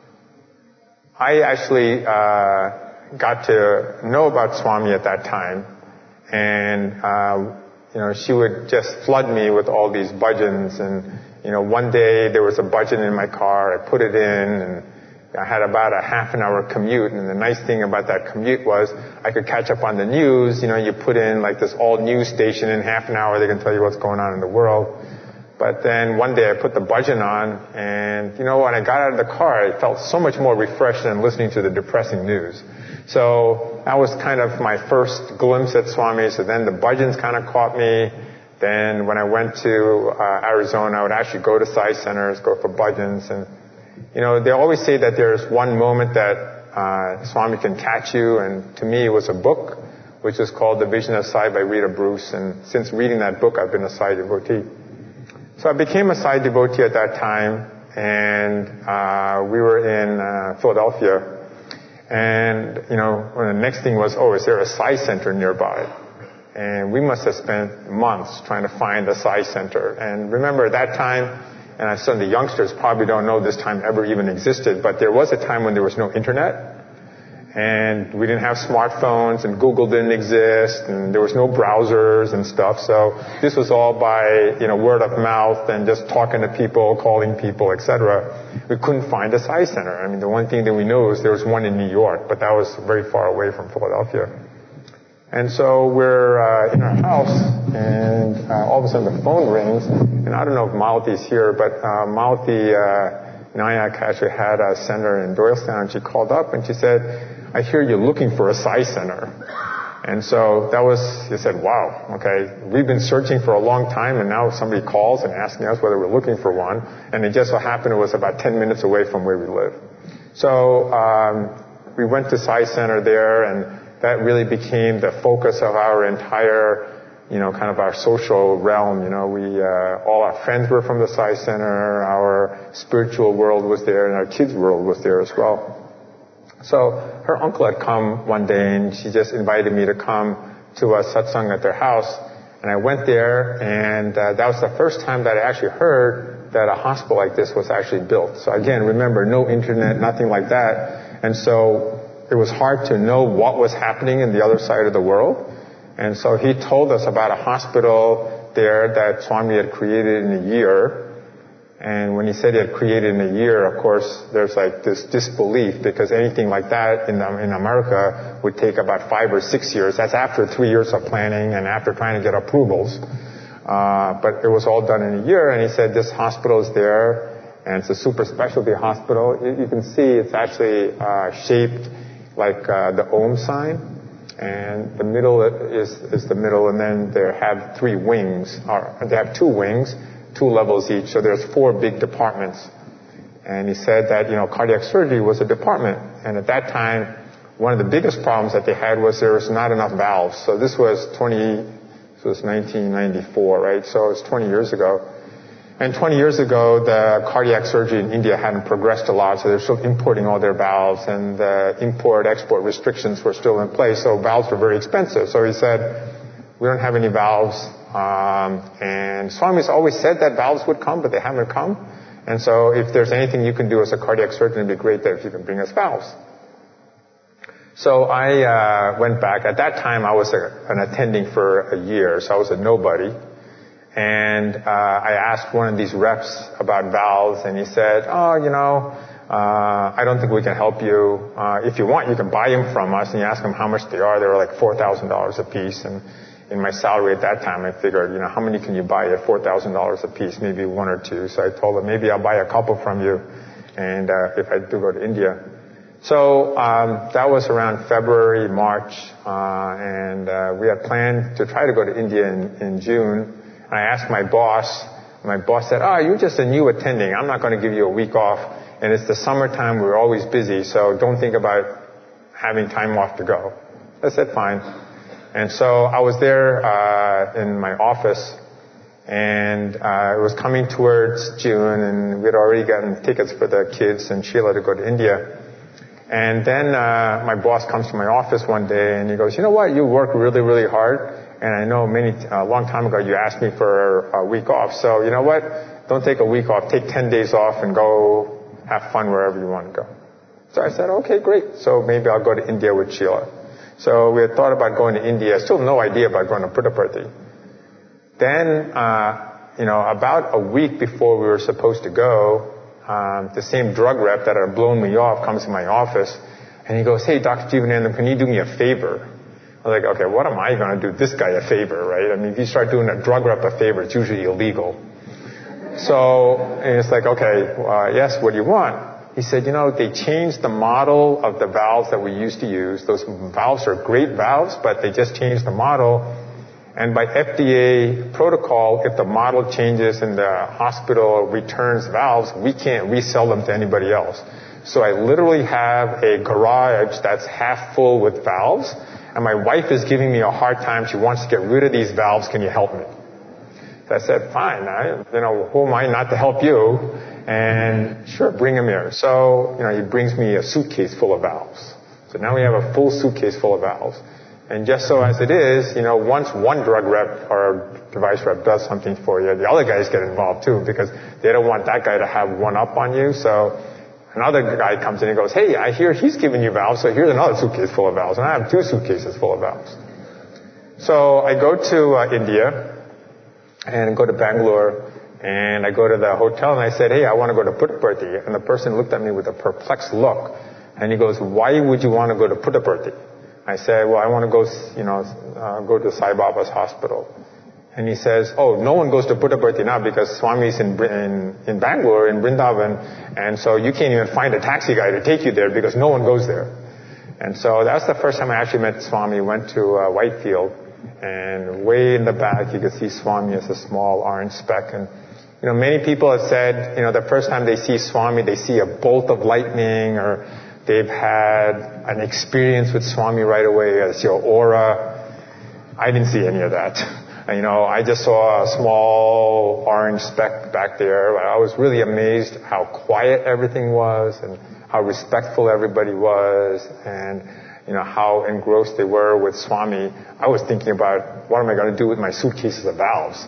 I actually, uh, got to know about Swami at that time. And, uh, you know, she would just flood me with all these bhajans. And, you know, one day there was a bhajan in my car. I put it in and I had about a half an hour commute. And the nice thing about that commute was I could catch up on the news. You know, you put in like this all news station in half an hour. They can tell you what's going on in the world. But then one day I put the bhajan on and, you know, when I got out of the car, I felt so much more refreshed than listening to the depressing news. So that was kind of my first glimpse at Swami. So then the bhajans kind of caught me. Then when I went to uh, Arizona, I would actually go to Sai centers, go for bhajans. And, you know, they always say that there's one moment that uh, Swami can catch you. And to me, it was a book, which is called The Vision of Sai by Rita Bruce. And since reading that book, I've been a Sai devotee. So I became a Sai devotee at that time. And uh, we were in uh, Philadelphia. And, you know, the next thing was, oh, is there a Sai center nearby? And we must have spent months trying to find a Sai center. And remember at that time, and some of the youngsters probably don't know this time ever even existed, but there was a time when there was no internet. And we didn't have smartphones, and Google didn't exist, and there was no browsers and stuff. So this was all by, you know, word of mouth and just talking to people, calling people, et cetera. We couldn't find a Sai center. I mean, the one thing that we knew is there was one in New York, but that was very far away from Philadelphia. And so we're uh, in our house, and uh, all of a sudden the phone rings. And I don't know if Malati's here, but uh, Malati uh, Nayak actually had a center in Doylestown. She called up and she said, I hear you're looking for a Sai center. And so that was, he said, wow, okay, we've been searching for a long time, and now somebody calls and asking us whether we're looking for one. And it just so happened it was about ten minutes away from where we live. So um, we went to Sai center there, and that really became the focus of our entire, you know, kind of our social realm. You know, we, uh, all our friends were from the Sai center, our spiritual world was there, and our kids' world was there as well. So her uncle had come one day, and she just invited me to come to a satsang at their house. And I went there, and uh, that was the first time that I actually heard that a hospital like this was actually built. So again, remember, no internet, nothing like that. And so it was hard to know what was happening in the other side of the world. And so he told us about a hospital there that Swami had created in a year. And when he said he had created in a year, of course, there's like this disbelief because anything like that in, in America would take about five or six years. That's after three years of planning and after trying to get approvals. Uh, but it was all done in a year. And he said this hospital is there and it's a super specialty hospital. You, you can see it's actually uh, shaped like uh, the Om sign. And the middle is, is the middle, and then they have three wings. Or they have two wings, two levels each. So there's four big departments. And he said that, you know, cardiac surgery was a department. And at that time, one of the biggest problems that they had was there was not enough valves. So this was twenty, this was nineteen ninety-four, right? So it was twenty years ago. And twenty years ago, the cardiac surgery in India hadn't progressed a lot, so they're still importing all their valves, and the import-export restrictions were still in place, so valves were very expensive. So he said, we don't have any valves, um, and Swami's always said that valves would come, but they haven't come. And so if there's anything you can do as a cardiac surgeon, it'd be great that if you can bring us valves. So I uh, went back. At that time, I was a, an attending for a year, so I was a nobody. And uh, I asked one of these reps about valves, and he said, oh, you know, uh, I don't think we can help you. Uh, if you want, you can buy them from us. And you ask them how much they are. They were like four thousand dollars a piece. And in my salary at that time, I figured, you know, how many can you buy at four thousand dollars a piece? Maybe one or two. So I told him, maybe I'll buy a couple from you, and uh, if I do go to India. So um, that was around February, March, uh, and uh, we had planned to try to go to India in, in June. I asked my boss, my boss said, oh, you're just a new attending. I'm not going to give you a week off. And it's the summertime. We're always busy. So don't think about having time off to go. I said, fine. And so I was there, uh, in my office, and, uh, it was coming towards June, and we had already gotten tickets for the kids and Sheila to go to India. And then, uh, my boss comes to my office one day and he goes, you know what? You work really, really hard. And I know many, a uh, long time ago you asked me for a week off. So you know what? Don't take a week off. Take ten days off and go have fun wherever you want to go. So I said, okay, great. So maybe I'll go to India with Sheila. So we had thought about going to India. Still no idea about going to Puttaparthi. Then, uh, you know, about a week before we were supposed to go, um, the same drug rep that had blown me off comes to my office and he goes, hey, Doctor Jeevanandam, can you do me a favor? I was like, okay, what am I going to do this guy a favor, right? I mean, if you start doing a drug rep a favor, it's usually illegal. So, and it's like, okay, uh, yes, what do you want? He said, you know, they changed the model of the valves that we used to use. Those valves are great valves, but they just changed the model. And by F D A protocol, if the model changes and the hospital returns valves, we can't resell them to anybody else. So I literally have a garage that's half full with valves. And my wife is giving me a hard time. She wants to get rid of these valves. Can you help me? So I said, fine. I, you know, who am I not to help you? And sure, bring him here. So, you know, he brings me a suitcase full of valves. So now we have a full suitcase full of valves. And just so as it is, you know, once one drug rep or device rep does something for you, the other guys get involved too because they don't want that guy to have one up on you. So another guy comes in and goes, hey, I hear he's giving you valves, so here's another suitcase full of valves. And I have two suitcases full of valves. So I go to uh, India and go to Bangalore, and I go to the hotel, and I said, hey, I want to go to Puttaparthi. And the person looked at me with a perplexed look, and he goes, why would you want to go to Puttaparthi? I said, well, I want to go, you know, uh, go to Sai Baba's hospital. And he says, oh, no one goes to Puttaparthi now because Swami's in, in, in Bangalore, in Vrindavan, and so you can't even find a taxi guy to take you there because no one goes there. And so that's the first time I actually met Swami. Went to uh, Whitefield, and way in the back you could see Swami as a small orange speck. And, you know, many people have said, you know, the first time they see Swami, they see a bolt of lightning, or they've had an experience with Swami right away, as your aura. I didn't see any of that. You know, I just saw a small orange speck back there. I was really amazed how quiet everything was and how respectful everybody was and, you know, how engrossed they were with Swami. I was thinking about, what am I going to do with my suitcases of valves?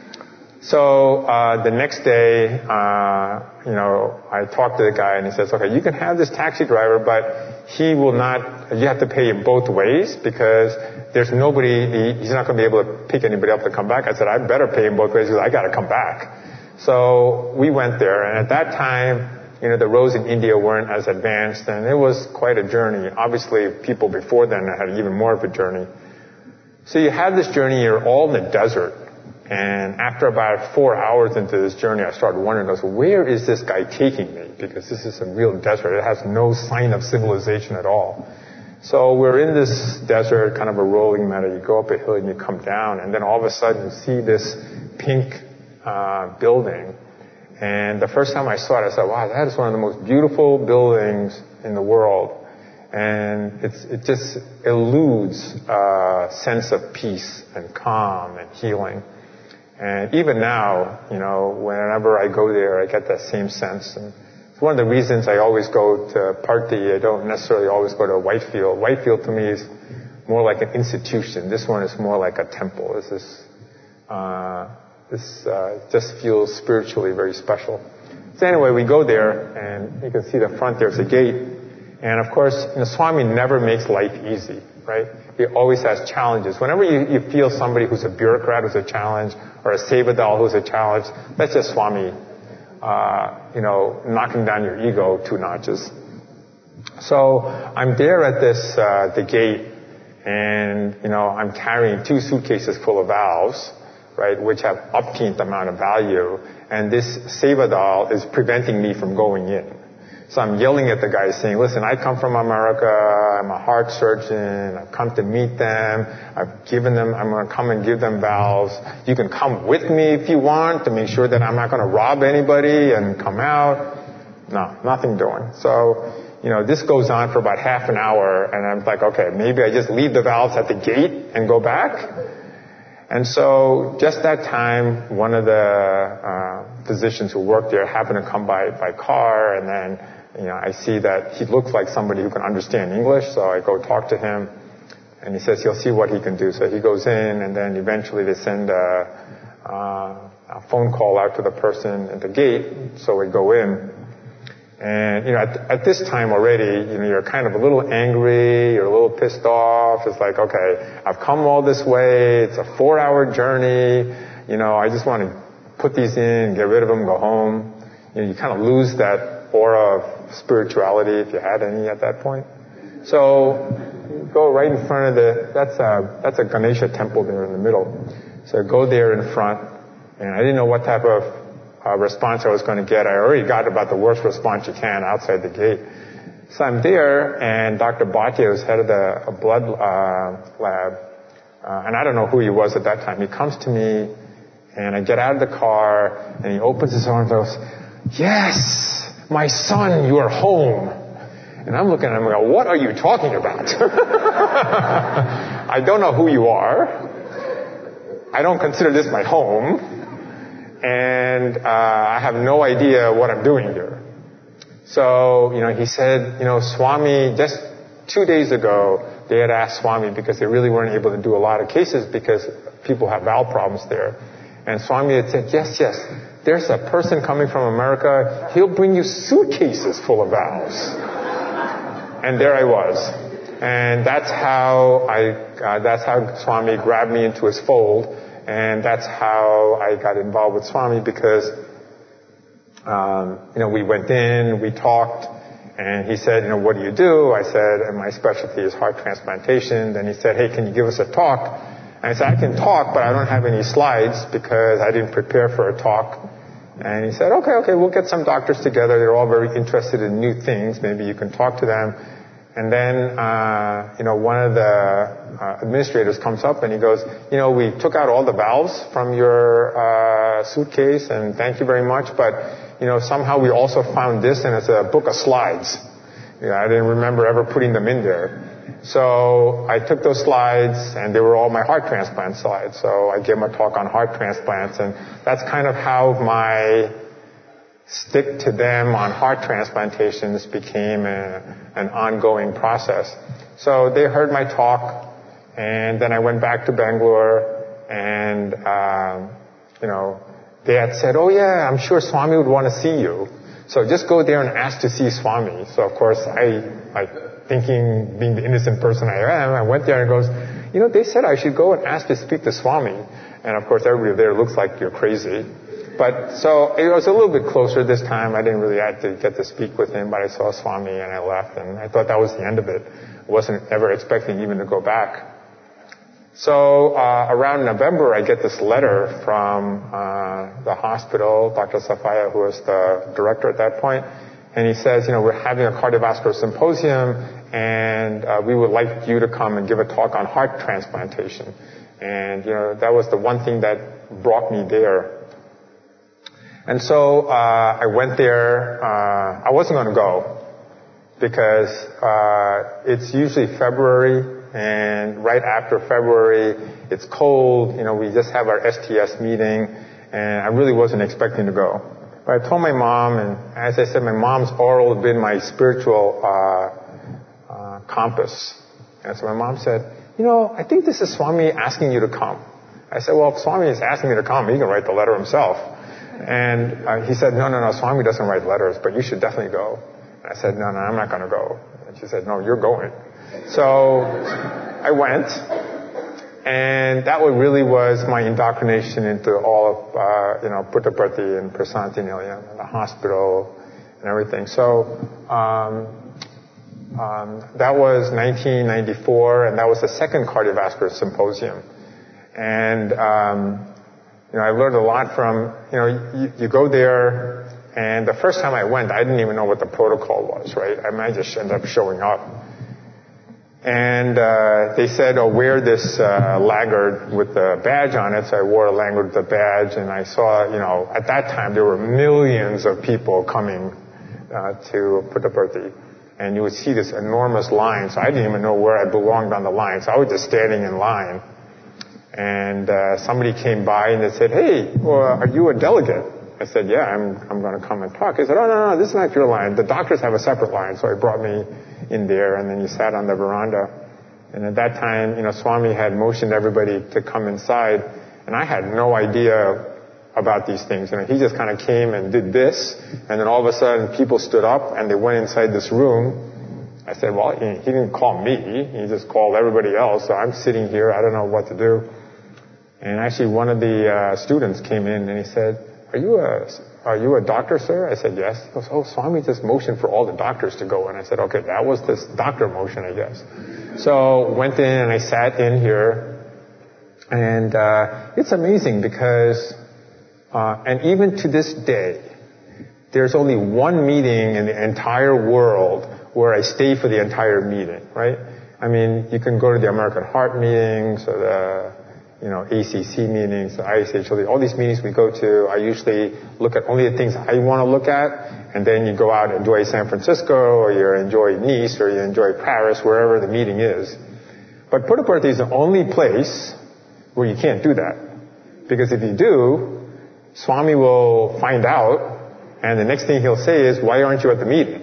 So, uh, the next day, uh, you know, I talked to the guy and he says, okay, you can have this taxi driver, but he will not, you have to pay him both ways because there's nobody, he, he's not going to be able to pick anybody up to come back. I said, I better pay him both ways because I got to come back. So we went there, and at that time, you know, the roads in India weren't as advanced, and it was quite a journey. Obviously, people before then had even more of a journey. So you have this journey, you're all in the desert. And after about four hours into this journey, I started wondering, I was, where is this guy taking me? Because this is a real desert. It has no sign of civilization at all. So we're in this desert, kind of a rolling meadow. You go up a hill and you come down, and then all of a sudden you see this pink uh, building. And the first time I saw it, I said, wow, that is one of the most beautiful buildings in the world. And it's, it just eludes a sense of peace and calm and healing. And even now, you know, whenever I go there, I get that same sense. And it's one of the reasons I always go to Parthi. I don't necessarily always go to Whitefield. Whitefield to me is more like an institution. This one is more like a temple. This is, uh, this, uh, just feels spiritually very special. So anyway, we go there, and you can see the front, there's a gate. And of course, you know, Swami never makes life easy, right? He always has challenges. Whenever you, you feel somebody who's a bureaucrat who's a challenge, or a Sevadal who's a challenge, that's just Swami, uh, you know, knocking down your ego two notches. So I'm there at this, uh, the gate, and, you know, I'm carrying two suitcases full of valves, right, which have umpteenth amount of value, and this Sevadal is preventing me from going in. So I'm yelling at the guy saying, listen, I come from America, I'm a heart surgeon, I've come to meet them, I've given them, I'm going to come and give them valves. You can come with me if you want to make sure that I'm not going to rob anybody and come out. No, nothing doing. So, you know, this goes on for about half an hour, and I'm like, okay, maybe I just leave the valves at the gate and go back. And so just that time, one of the uh, physicians who worked there happened to come by by car, and then, you know, I see that he looks like somebody who can understand English, so I go talk to him, and he says he'll see what he can do. So he goes in, and then eventually they send a, uh, a phone call out to the person at the gate, so we go in. And, you know, at, at this time already, you know, you're kind of a little angry, you're a little pissed off. It's like, okay, I've come all this way, it's a four-hour journey, you know, I just want to put these in, get rid of them, go home. You know, you kind of lose that aura of spirituality if you had any at that point. So, you go right in front of the, that's a, that's a Ganesha temple there in the middle. So go there in front, and I didn't know what type of Uh, response I was going to get. I already got about the worst response you can outside the gate. So I'm there, and Doctor Bhatia, who's head of the uh, blood uh, lab, uh, and I don't know who he was at that time, he comes to me, and I get out of the car, and he opens his arms and goes, yes, my son, you are home. And I'm looking at him and go, what are you talking about? I don't know who you are. I don't consider this my home. And uh, I have no idea what I'm doing here. So, you know, he said, you know, Swami, just two days ago, they had asked Swami because they really weren't able to do a lot of cases because people have valve problems there. And Swami had said, yes, yes, there's a person coming from America. He'll bring you suitcases full of valves. And there I was. And that's how I, uh, that's how Swami grabbed me into his fold. And that's how I got involved with Swami because, um, you know, we went in, we talked, and he said, you know, what do you do? I said, and my specialty is heart transplantation. Then he said, hey, can you give us a talk? And I said, I can talk, but I don't have any slides because I didn't prepare for a talk. And he said, okay, okay, we'll get some doctors together. They're all very interested in new things. Maybe you can talk to them. And then, uh, you know, one of the uh, administrators comes up and he goes, you know, we took out all the valves from your uh, suitcase, and thank you very much, but, you know, somehow we also found this, and it's a book of slides. You know, I didn't remember ever putting them in there. So I took those slides, and they were all my heart transplant slides. So I gave him a talk on heart transplants, and that's kind of how my stick to them on heart transplantations became a, an ongoing process. So they heard my talk, and then I went back to Bangalore, and, um, you know, they had said, oh yeah, I'm sure Swami would want to see you. So just go there and ask to see Swami. So of course I, like, thinking, being the innocent person I am, I went there and goes, you know, they said I should go and ask to speak to Swami. And of course everybody there looks like you're crazy. but so it was a little bit closer this time. I didn't really have to get to speak with him, but I saw Swami and I left, and I thought that was the end of it. I wasn't ever expecting even to go back. So uh, around November, I get this letter from uh, the hospital, Doctor Safaya, who was the director at that point, and he says, you know, we're having a cardiovascular symposium, and uh, we would like you to come and give a talk on heart transplantation. And, you know, that was the one thing that brought me there. And so uh, I went there. Uh, I wasn't going to go because uh, it's usually February. And right after February, it's cold. You know, we just have our S T S meeting, and I really wasn't expecting to go. But I told my mom, and as I said, my mom's oral had been my spiritual uh, uh, compass. And so my mom said, you know, I think this is Swami asking you to come. I said, well, if Swami is asking me to come, he can write the letter himself. And uh, he said, no, no, no, Swami doesn't write letters, but you should definitely go. And I said, no, no, I'm not going to go. And she said, no, you're going. So I went, and that really was my indoctrination into all of, uh, you know, Puttaparthi and Prasanthi Nilayam and the hospital and everything. So um, um, that was nineteen ninety-four, and that was the second cardiovascular symposium. And, um, you know, I learned a lot from, you know, you, you go there, and the first time I went, I didn't even know what the protocol was, right? I mean, I just ended up showing up. And uh, they said, oh, wear this uh, lanyard with the badge on it. So I wore a lanyard with the badge, and I saw, you know, at that time there were millions of people coming uh, to Puttaparthi. And you would see this enormous line. So I didn't even know where I belonged on the line. So I was just standing in line. And uh, somebody came by and they said, hey, well, are you a delegate? I said, yeah, I'm, I'm going to come and talk. He said, oh, no, no, this is not your line. The doctors have a separate line. So he brought me in there, and then he sat on the veranda. And at that time, you know, Swami had motioned everybody to come inside, and I had no idea about these things. You know, he just kind of came and did this, and then all of a sudden people stood up and they went inside this room. I said, well, he, he didn't call me. He just called everybody else. So I'm sitting here. I don't know what to do. And actually one of the uh, students came in and he said, are you a, are you a doctor, sir? I said, yes. He goes, oh, Swami just motioned for all the doctors to go. And I said, okay, that was this doctor motion, I guess. So went in and I sat in here. And uh, it's amazing because, uh, and even to this day, there's only one meeting in the entire world where I stay for the entire meeting, right? I mean, you can go to the American Heart meetings or the, you know, A C C meetings, the I C H L, all these meetings we go to. I usually look at only the things I want to look at, and then you go out and enjoy San Francisco, or you enjoy Nice, or you enjoy Paris, wherever the meeting is. But Puttaparthi is the only place where you can't do that. Because if you do, Swami will find out, and the next thing he'll say is, why aren't you at the meeting?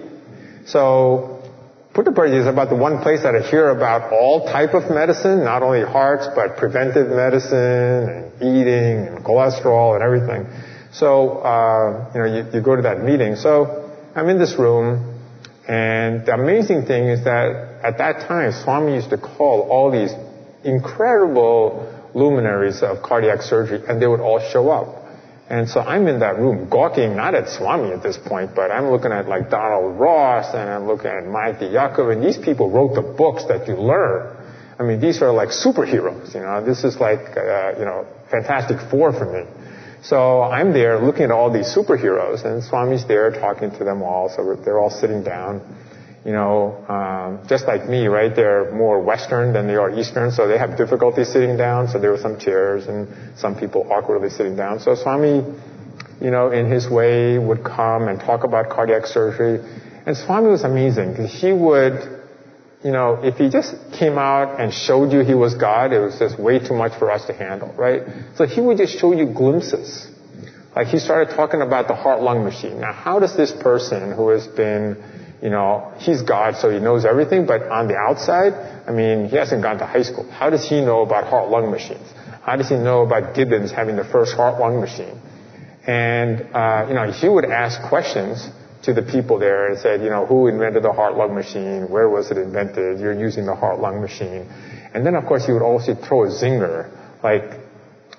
So Puttaparthi is about the one place that I hear about all type of medicine, not only hearts, but preventive medicine and eating and cholesterol and everything. So, uh, you know, you, you go to that meeting. So I'm in this room, and the amazing thing is that at that time, Swami used to call all these incredible luminaries of cardiac surgery, and they would all show up. And so I'm in that room gawking, not at Swami at this point, but I'm looking at like Donald Ross, and I'm looking at Mahathir Yaakov, and these people wrote the books that you learn. I mean, these are like superheroes, you know. This is like, uh, you know, Fantastic Four for me. So I'm there looking at all these superheroes, and Swami's there talking to them all, so they're all sitting down. You know, um, just like me, right? They're more Western than they are Eastern, so they have difficulty sitting down. So there were some chairs and some people awkwardly sitting down. So Swami, you know, in his way would come and talk about cardiac surgery. And Swami was amazing because he would, you know, if he just came out and showed you he was God, it was just way too much for us to handle, right? So he would just show you glimpses. Like he started talking about the heart-lung machine. Now, how does this person who has been, you know, he's God, so he knows everything, but on the outside, I mean, he hasn't gone to high school. How does he know about heart-lung machines? How does he know about Gibbons having the first heart-lung machine? And, uh, you know, he would ask questions to the people there and said, you know, who invented the heart-lung machine? Where was it invented? You're using the heart-lung machine. And then, of course, he would also throw a zinger, like,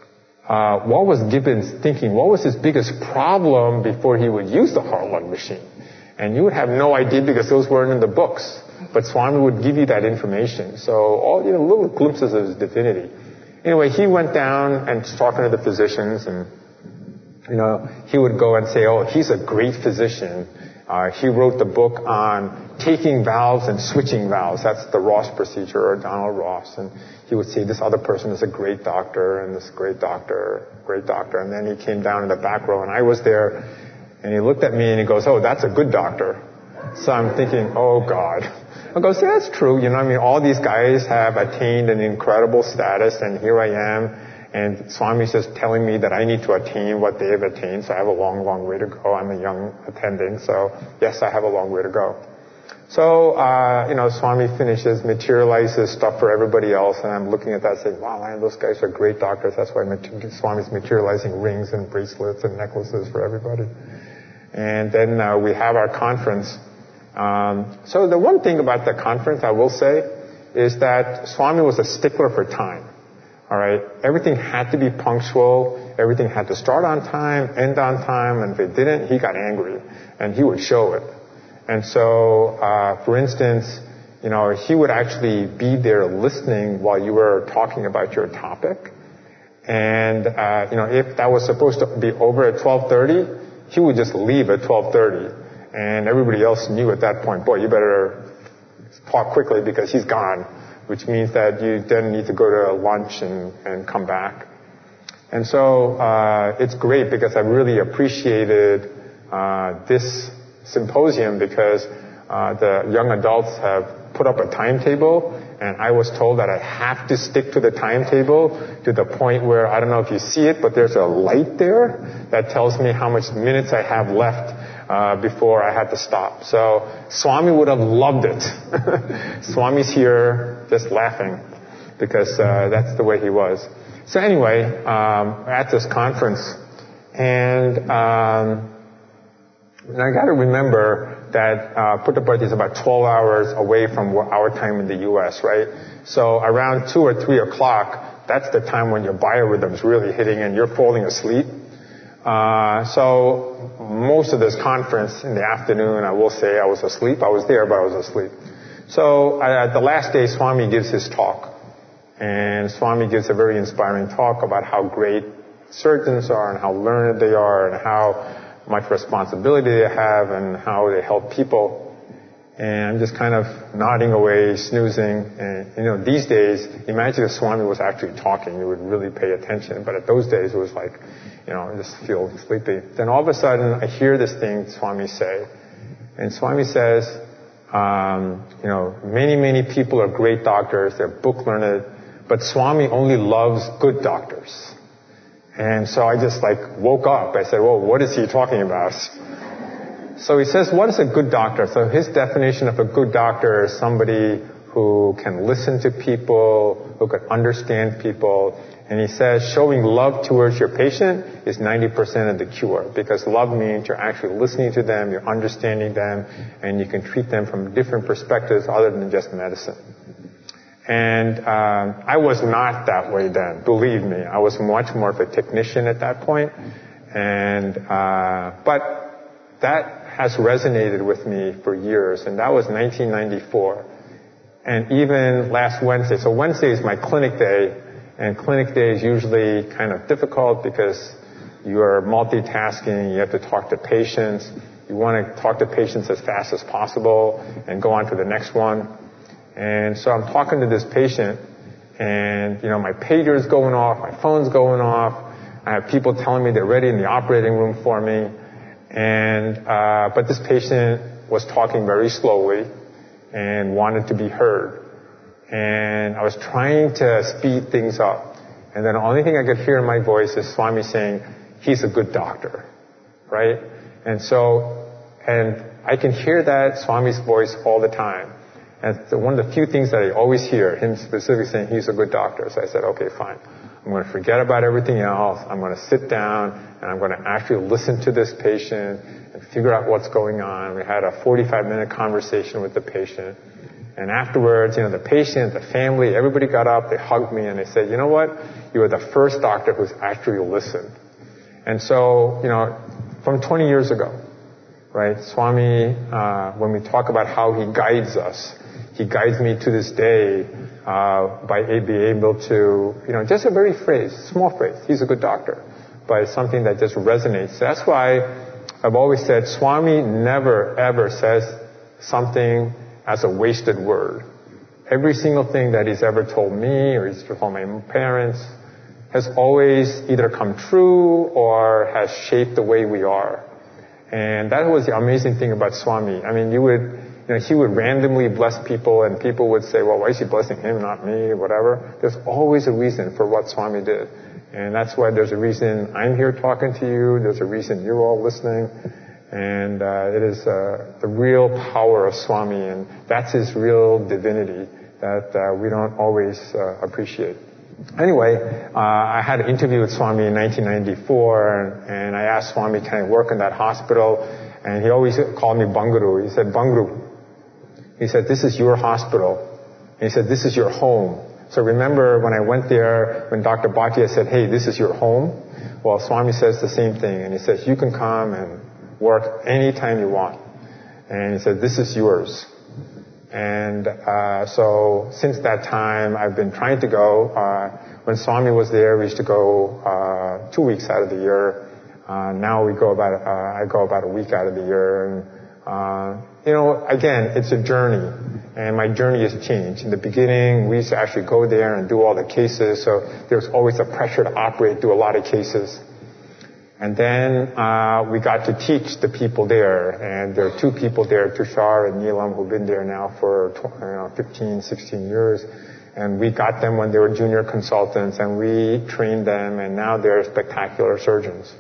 uh, what was Gibbons thinking? What was his biggest problem before he would use the heart-lung machine? And you would have no idea because those weren't in the books. But Swami would give you that information. So all, you know, little glimpses of his divinity. Anyway, he went down and was talking to the physicians, and, you know, he would go and say, oh, he's a great physician. Uh, he wrote the book on taking valves and switching valves. That's the Ross procedure, or Donald Ross. And he would say, this other person is a great doctor, and this great doctor, great doctor. And then he came down in the back row, and I was there, and he looked at me, and he goes, oh, that's a good doctor. So I'm thinking, oh, God. I go, see, that's true. You know, I mean, all these guys have attained an incredible status, and here I am, and Swami's just telling me that I need to attain what they have attained, so I have a long, long way to go. I'm a young attending, so yes, I have a long way to go. So, uh, you know, Swami finishes, materializes stuff for everybody else, and I'm looking at that saying, wow, man, those guys are great doctors. That's why Swami's materializing rings and bracelets and necklaces for everybody. And then uh, we have our conference. Um, so the one thing about the conference, I will say, is that Swami was a stickler for time. All right, everything had to be punctual. Everything had to start on time, end on time, and if it didn't, he got angry, and he would show it. And so, uh, for instance, you know, he would actually be there listening while you were talking about your topic. And uh, you know, if that was supposed to be over at twelve thirty, he would just leave at twelve thirty. And everybody else knew at that point, boy, you better talk quickly because he's gone, which means that you then need to go to lunch and, and come back. And so uh, it's great because I really appreciated uh, this symposium because uh, the young adults have put up a timetable, and I was told that I have to stick to the timetable to the point where, I don't know if you see it, but there's a light there that tells me how much minutes I have left Uh, before I had to stop. So Swami would have loved it. Swami's here just laughing because uh, that's the way he was. So anyway, um, at this conference, and, um, and I got to remember that uh, Puttaparthi is about twelve hours away from our time in the U S, right? So around two or three o'clock, that's the time when your biorhythm's really hitting and you're falling asleep. Uh, so most of this conference in the afternoon, I will say I was asleep. I was there, but I was asleep. So uh, the last day, Swami gives his talk. And Swami gives a very inspiring talk about how great surgeons are and how learned they are and how much responsibility they have and how they help people. And I'm just kind of nodding away, snoozing. And, you know, these days, imagine if Swami was actually talking, you would really pay attention. But at those days, it was like, you know, I just feel sleepy. Then all of a sudden, I hear this thing Swami say. And Swami says, um, you know, many, many people are great doctors. They're book learned. But Swami only loves good doctors. And so I just like woke up. I said, well, what is he talking about? So he says, what is a good doctor? So his definition of a good doctor is somebody who can listen to people, who can understand people. And he says showing love towards your patient is ninety percent of the cure, because love means you're actually listening to them, you're understanding them, and you can treat them from different perspectives other than just medicine. And um, I was not that way then, believe me. I was much more of a technician at that point. And uh, but that has resonated with me for years, and that was nineteen ninety-four. And even last Wednesday, so Wednesday is my clinic day, and clinic day is usually kind of difficult because you are multitasking, you have to talk to patients, you want to talk to patients as fast as possible and go on to the next one. And so I'm talking to this patient, and, you know, my pager's going off, my phone's going off, I have people telling me they're ready in the operating room for me. And, uh, but this patient was talking very slowly and wanted to be heard. And I was trying to speed things up. And then the only thing I could hear in my voice is Swami saying, he's a good doctor. Right? And so, and I can hear that Swami's voice all the time. And it's one of the few things that I always hear, him specifically saying he's a good doctor. So I said, okay, fine. I'm going to forget about everything else. I'm going to sit down and I'm going to actually listen to this patient and figure out what's going on. We had a forty-five minute conversation with the patient. And afterwards, you know, the patient, the family, everybody got up, they hugged me, and they said, you know what? You were the first doctor who's actually listened. And so, you know, from twenty years ago, right, Swami, uh, when we talk about how he guides us, he guides me to this day uh, by being able to, you know, just a very phrase, small phrase. He's a good doctor, but it's something that just resonates. That's why I've always said Swami never, ever says something as a wasted word. Every single thing that he's ever told me or he's told my parents has always either come true or has shaped the way we are. And that was the amazing thing about Swami. I mean, you would, you know, he would randomly bless people and people would say, well, why is he blessing him, not me, whatever. There's always a reason for what Swami did. And that's why there's a reason I'm here talking to you. There's a reason you're all listening. And uh, it is uh, the real power of Swami, and that's his real divinity that uh, we don't always uh, appreciate. Anyway, uh, I had an interview with Swami in nineteen ninety-four, and, and I asked Swami, can I work in that hospital? And he always called me Banguru. He said, Banguru. He said, this is your hospital. And he said, this is your home. So remember when I went there, when Doctor Bhatia said, hey, this is your home? Well, Swami says the same thing. And he says, you can come and work anytime you want. And he said, this is yours. And uh, so since that time, I've been trying to go. Uh, when Swami was there, we used to go uh, two weeks out of the year. Uh, now we go about, uh, I go about a week out of the year. And, uh, you know, again, it's a journey. And my journey has changed. In the beginning, we used to actually go there and do all the cases. So there's always a pressure to operate, do a lot of cases. And then uh, we got to teach the people there, and there are two people there, Tushar and Neelam, who've been there now for you know, fifteen, sixteen years. And we got them when they were junior consultants, and we trained them, and now they're spectacular surgeons.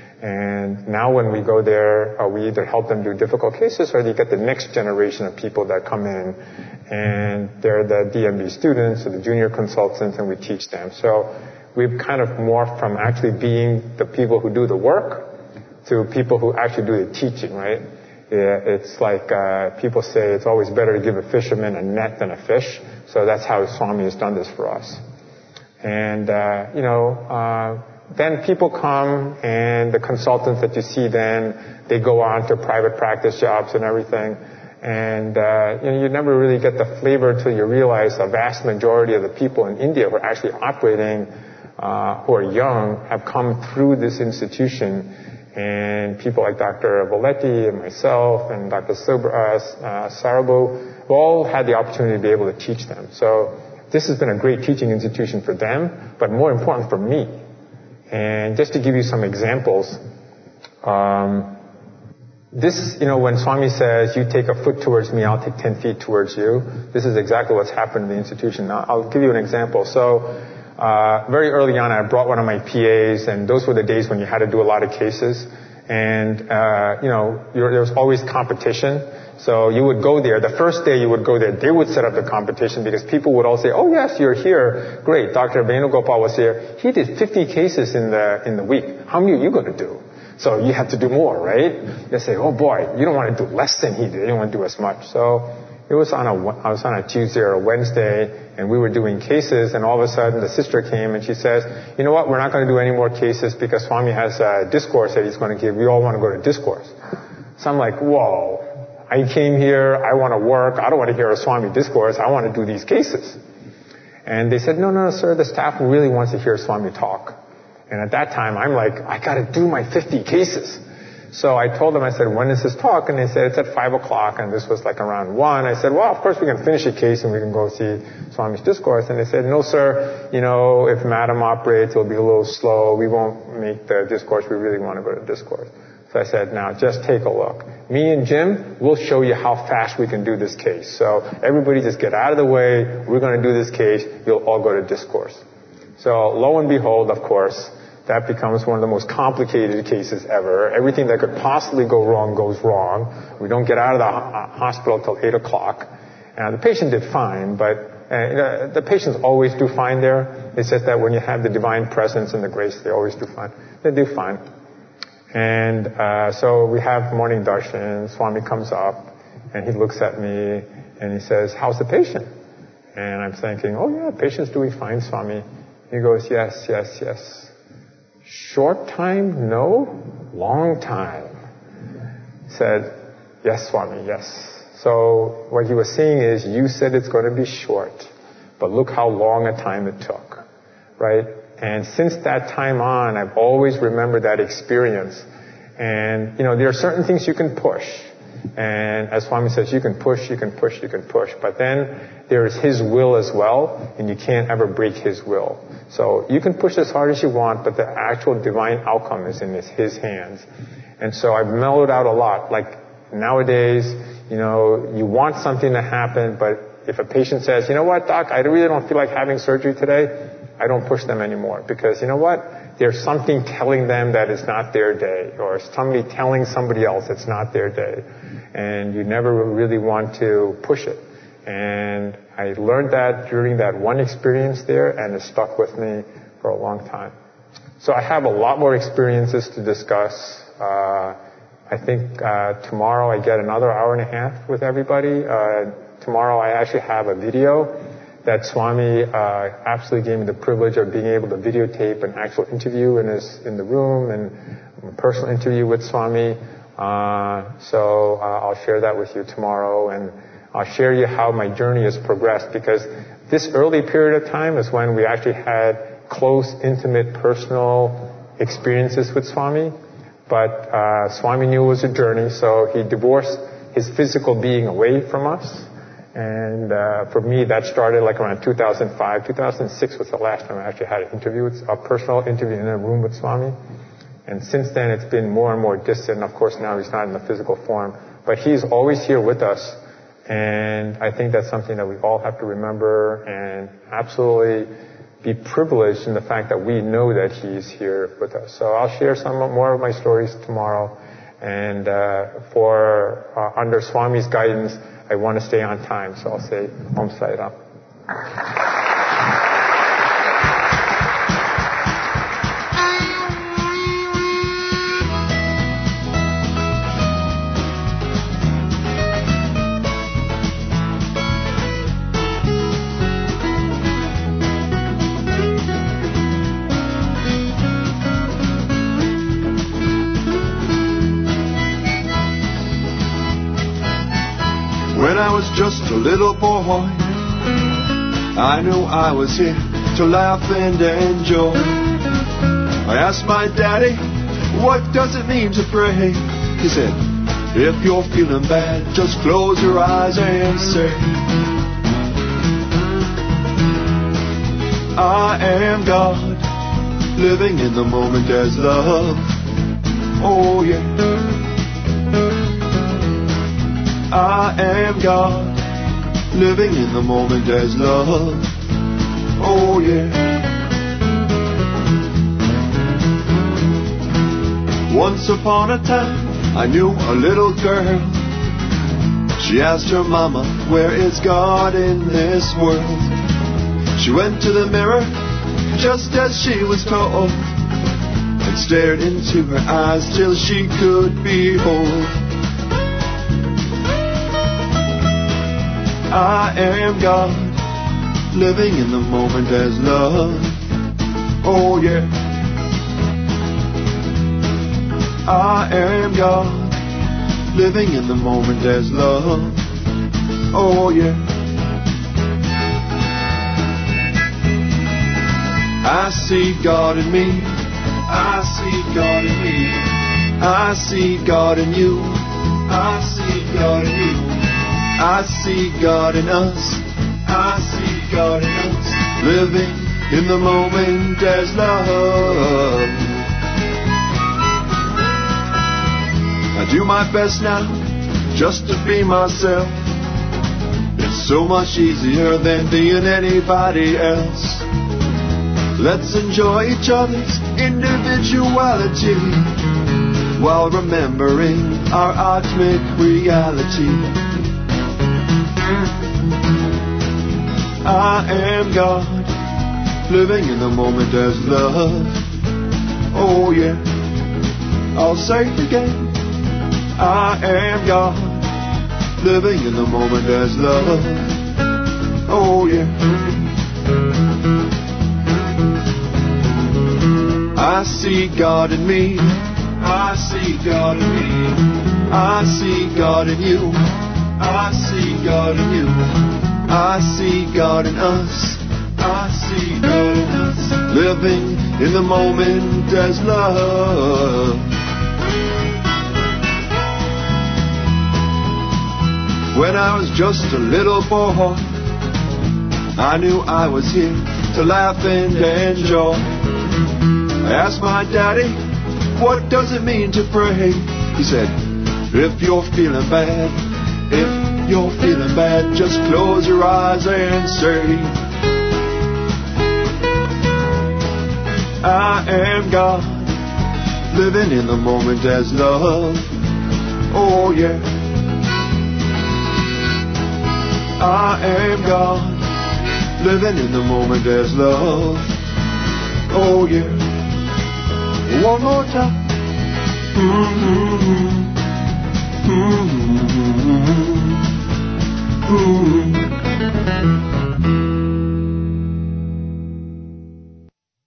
And now when we go there, uh, we either help them do difficult cases, or they get the next generation of people that come in, and they're the D M B students or the junior consultants, and we teach them. So we've kind of morphed from actually being the people who do the work to people who actually do the teaching, right? Yeah, it's like uh, people say it's always better to give a fisherman a net than a fish. So that's how Swami has done this for us. And, uh, you know, uh, then people come and the consultants that you see then, they go on to private practice jobs and everything. And, uh, you know, you never really get the flavor until you realize the vast majority of the people in India who are actually operating Uh, who are young have come through this institution, and people like Doctor Valetti and myself and Doctor Subra, uh, Sarabo all had the opportunity to be able to teach them. So this has been a great teaching institution for them, but more important for me. And just to give you some examples, um, this, you know, when Swami says, you take a foot towards me, I'll take ten feet towards you, this is exactly what's happened in the institution. Now, I'll give you an example. So Uh, very early on, I brought one of my P As, and those were the days when you had to do a lot of cases. And, uh, you know, you're, there was always competition. So you would go there. The first day you would go there, they would set up the competition because people would all say, oh, yes, you're here. Great. Doctor Venugopal was here. He did fifty cases in the, in the week. How many are you going to do? So you have to do more, right? They say, oh, boy, you don't want to do less than he did. You don't want to do as much. So it was on a, I was on a Tuesday or a Wednesday, and we were doing cases, and all of a sudden the sister came and she says, you know what, we're not going to do any more cases because Swami has a discourse that he's going to give. We all want to go to discourse. So I'm like, whoa, I came here, I want to work, I don't want to hear a Swami discourse, I want to do these cases. And they said, no, no, sir, the staff really wants to hear Swami talk. And at that time, I'm like, I got to do my fifty cases. So I told them, I said, when is this talk? And they said, it's at five o'clock, and this was like around one. I said, well, of course we can finish a case and we can go see Swami's discourse. And they said, no, sir, you know, if Madam operates, it'll be a little slow. We won't make the discourse. We really want to go to discourse. So I said, now just take a look. Me and Jim, we'll show you how fast we can do this case. So everybody just get out of the way. We're going to do this case. You'll all go to discourse. So lo and behold, of course, that becomes one of the most complicated cases ever. Everything that could possibly go wrong goes wrong. We don't get out of the ho- hospital till eight o'clock. And the patient did fine, but uh, you know, the patients always do fine there. It's just that when you have the divine presence and the grace, they always do fine. They do fine. And uh, so we have morning darshan. Swami comes up, and he looks at me, And he says, how's the patient? And I'm thinking, oh yeah, patient's doing fine, Swami. He goes, yes, yes, yes. Short time? No. Long time. Said, yes, Swami, yes. So what he was saying is, you said it's going to be short, but look how long a time it took, right? And since that time on, I've always remembered that experience. And, you know, there are certain things you can push. And as Swami says, you can push, you can push, you can push. But then there is His will as well, and you can't ever break His will. So you can push as hard as you want, but the actual divine outcome is in His, his hands. And so I've mellowed out a lot. Like nowadays, you know, you want something to happen, but if a patient says, you know what, doc, I really don't feel like having surgery today, I don't push them anymore. Because you know what? There's something telling them that it's not their day, or somebody telling somebody else it's not their day. And you never really want to push it. And I learned that during that one experience there, and it stuck with me for a long time. So I have a lot more experiences to discuss. Uh, I think uh, tomorrow I get another hour and a half with everybody. Uh, tomorrow I actually have a video that Swami uh, absolutely gave me the privilege of being able to videotape an actual interview in his in the room, and a personal interview with Swami. Uh, so uh, I'll share that with you tomorrow, and I'll share you how my journey has progressed, because this early period of time is when we actually had close, intimate, personal experiences with Swami. But uh, Swami knew it was a journey, so he divorced his physical being away from us. And uh, for me, that started like around two thousand five. two thousand six was the last time I actually had an interview, with, a personal interview in a room with Swami. And since then, it's been more and more distant. Of course, now he's not in the physical form. But he's always here with us. And I think that's something that we all have to remember and absolutely be privileged in the fact that we know that he's here with us. So I'll share some more of my stories tomorrow. And uh, for uh, under Swami's guidance, I want to stay on time. So I'll say Om Sai Ram. When I was just a little boy, I knew I was here to laugh and enjoy. I asked my daddy, what does it mean to pray? He said, if you're feeling bad, just close your eyes and say, I am God, living in the moment as love. Oh yeah. I am God, living in the moment as love. Oh yeah. Once upon a time, I knew a little girl. She asked her mama, where is God in this world? She went to the mirror, just as she was told, and stared into her eyes till she could behold. I am God, living in the moment as love. Oh yeah. I am God, living in the moment as love. Oh yeah. I see God in me. I see God in me. I see God in you. I see God in you. I see God in us. I see God in us, living in the moment as love. I do my best now, just to be myself. It's so much easier than being anybody else. Let's enjoy each other's individuality while remembering our cosmic reality. I am God, living in the moment as love. Oh yeah. I'll say it again. I am God, living in the moment as love. Oh yeah. I see God in me. I see God in me. I see God in you. I see God in you. I see God in us. I see God in us. Living in the moment as love. When I was just a little boy, I knew I was here to laugh and enjoy. I asked my daddy, what does it mean to pray? He said, if you're feeling bad, if you're feeling bad, just close your eyes and say, I am God, living in the moment as love. Oh yeah. I am God, living in the moment as love. Oh yeah. One more time. Mm-hmm. Mm-hmm. Mm-hmm.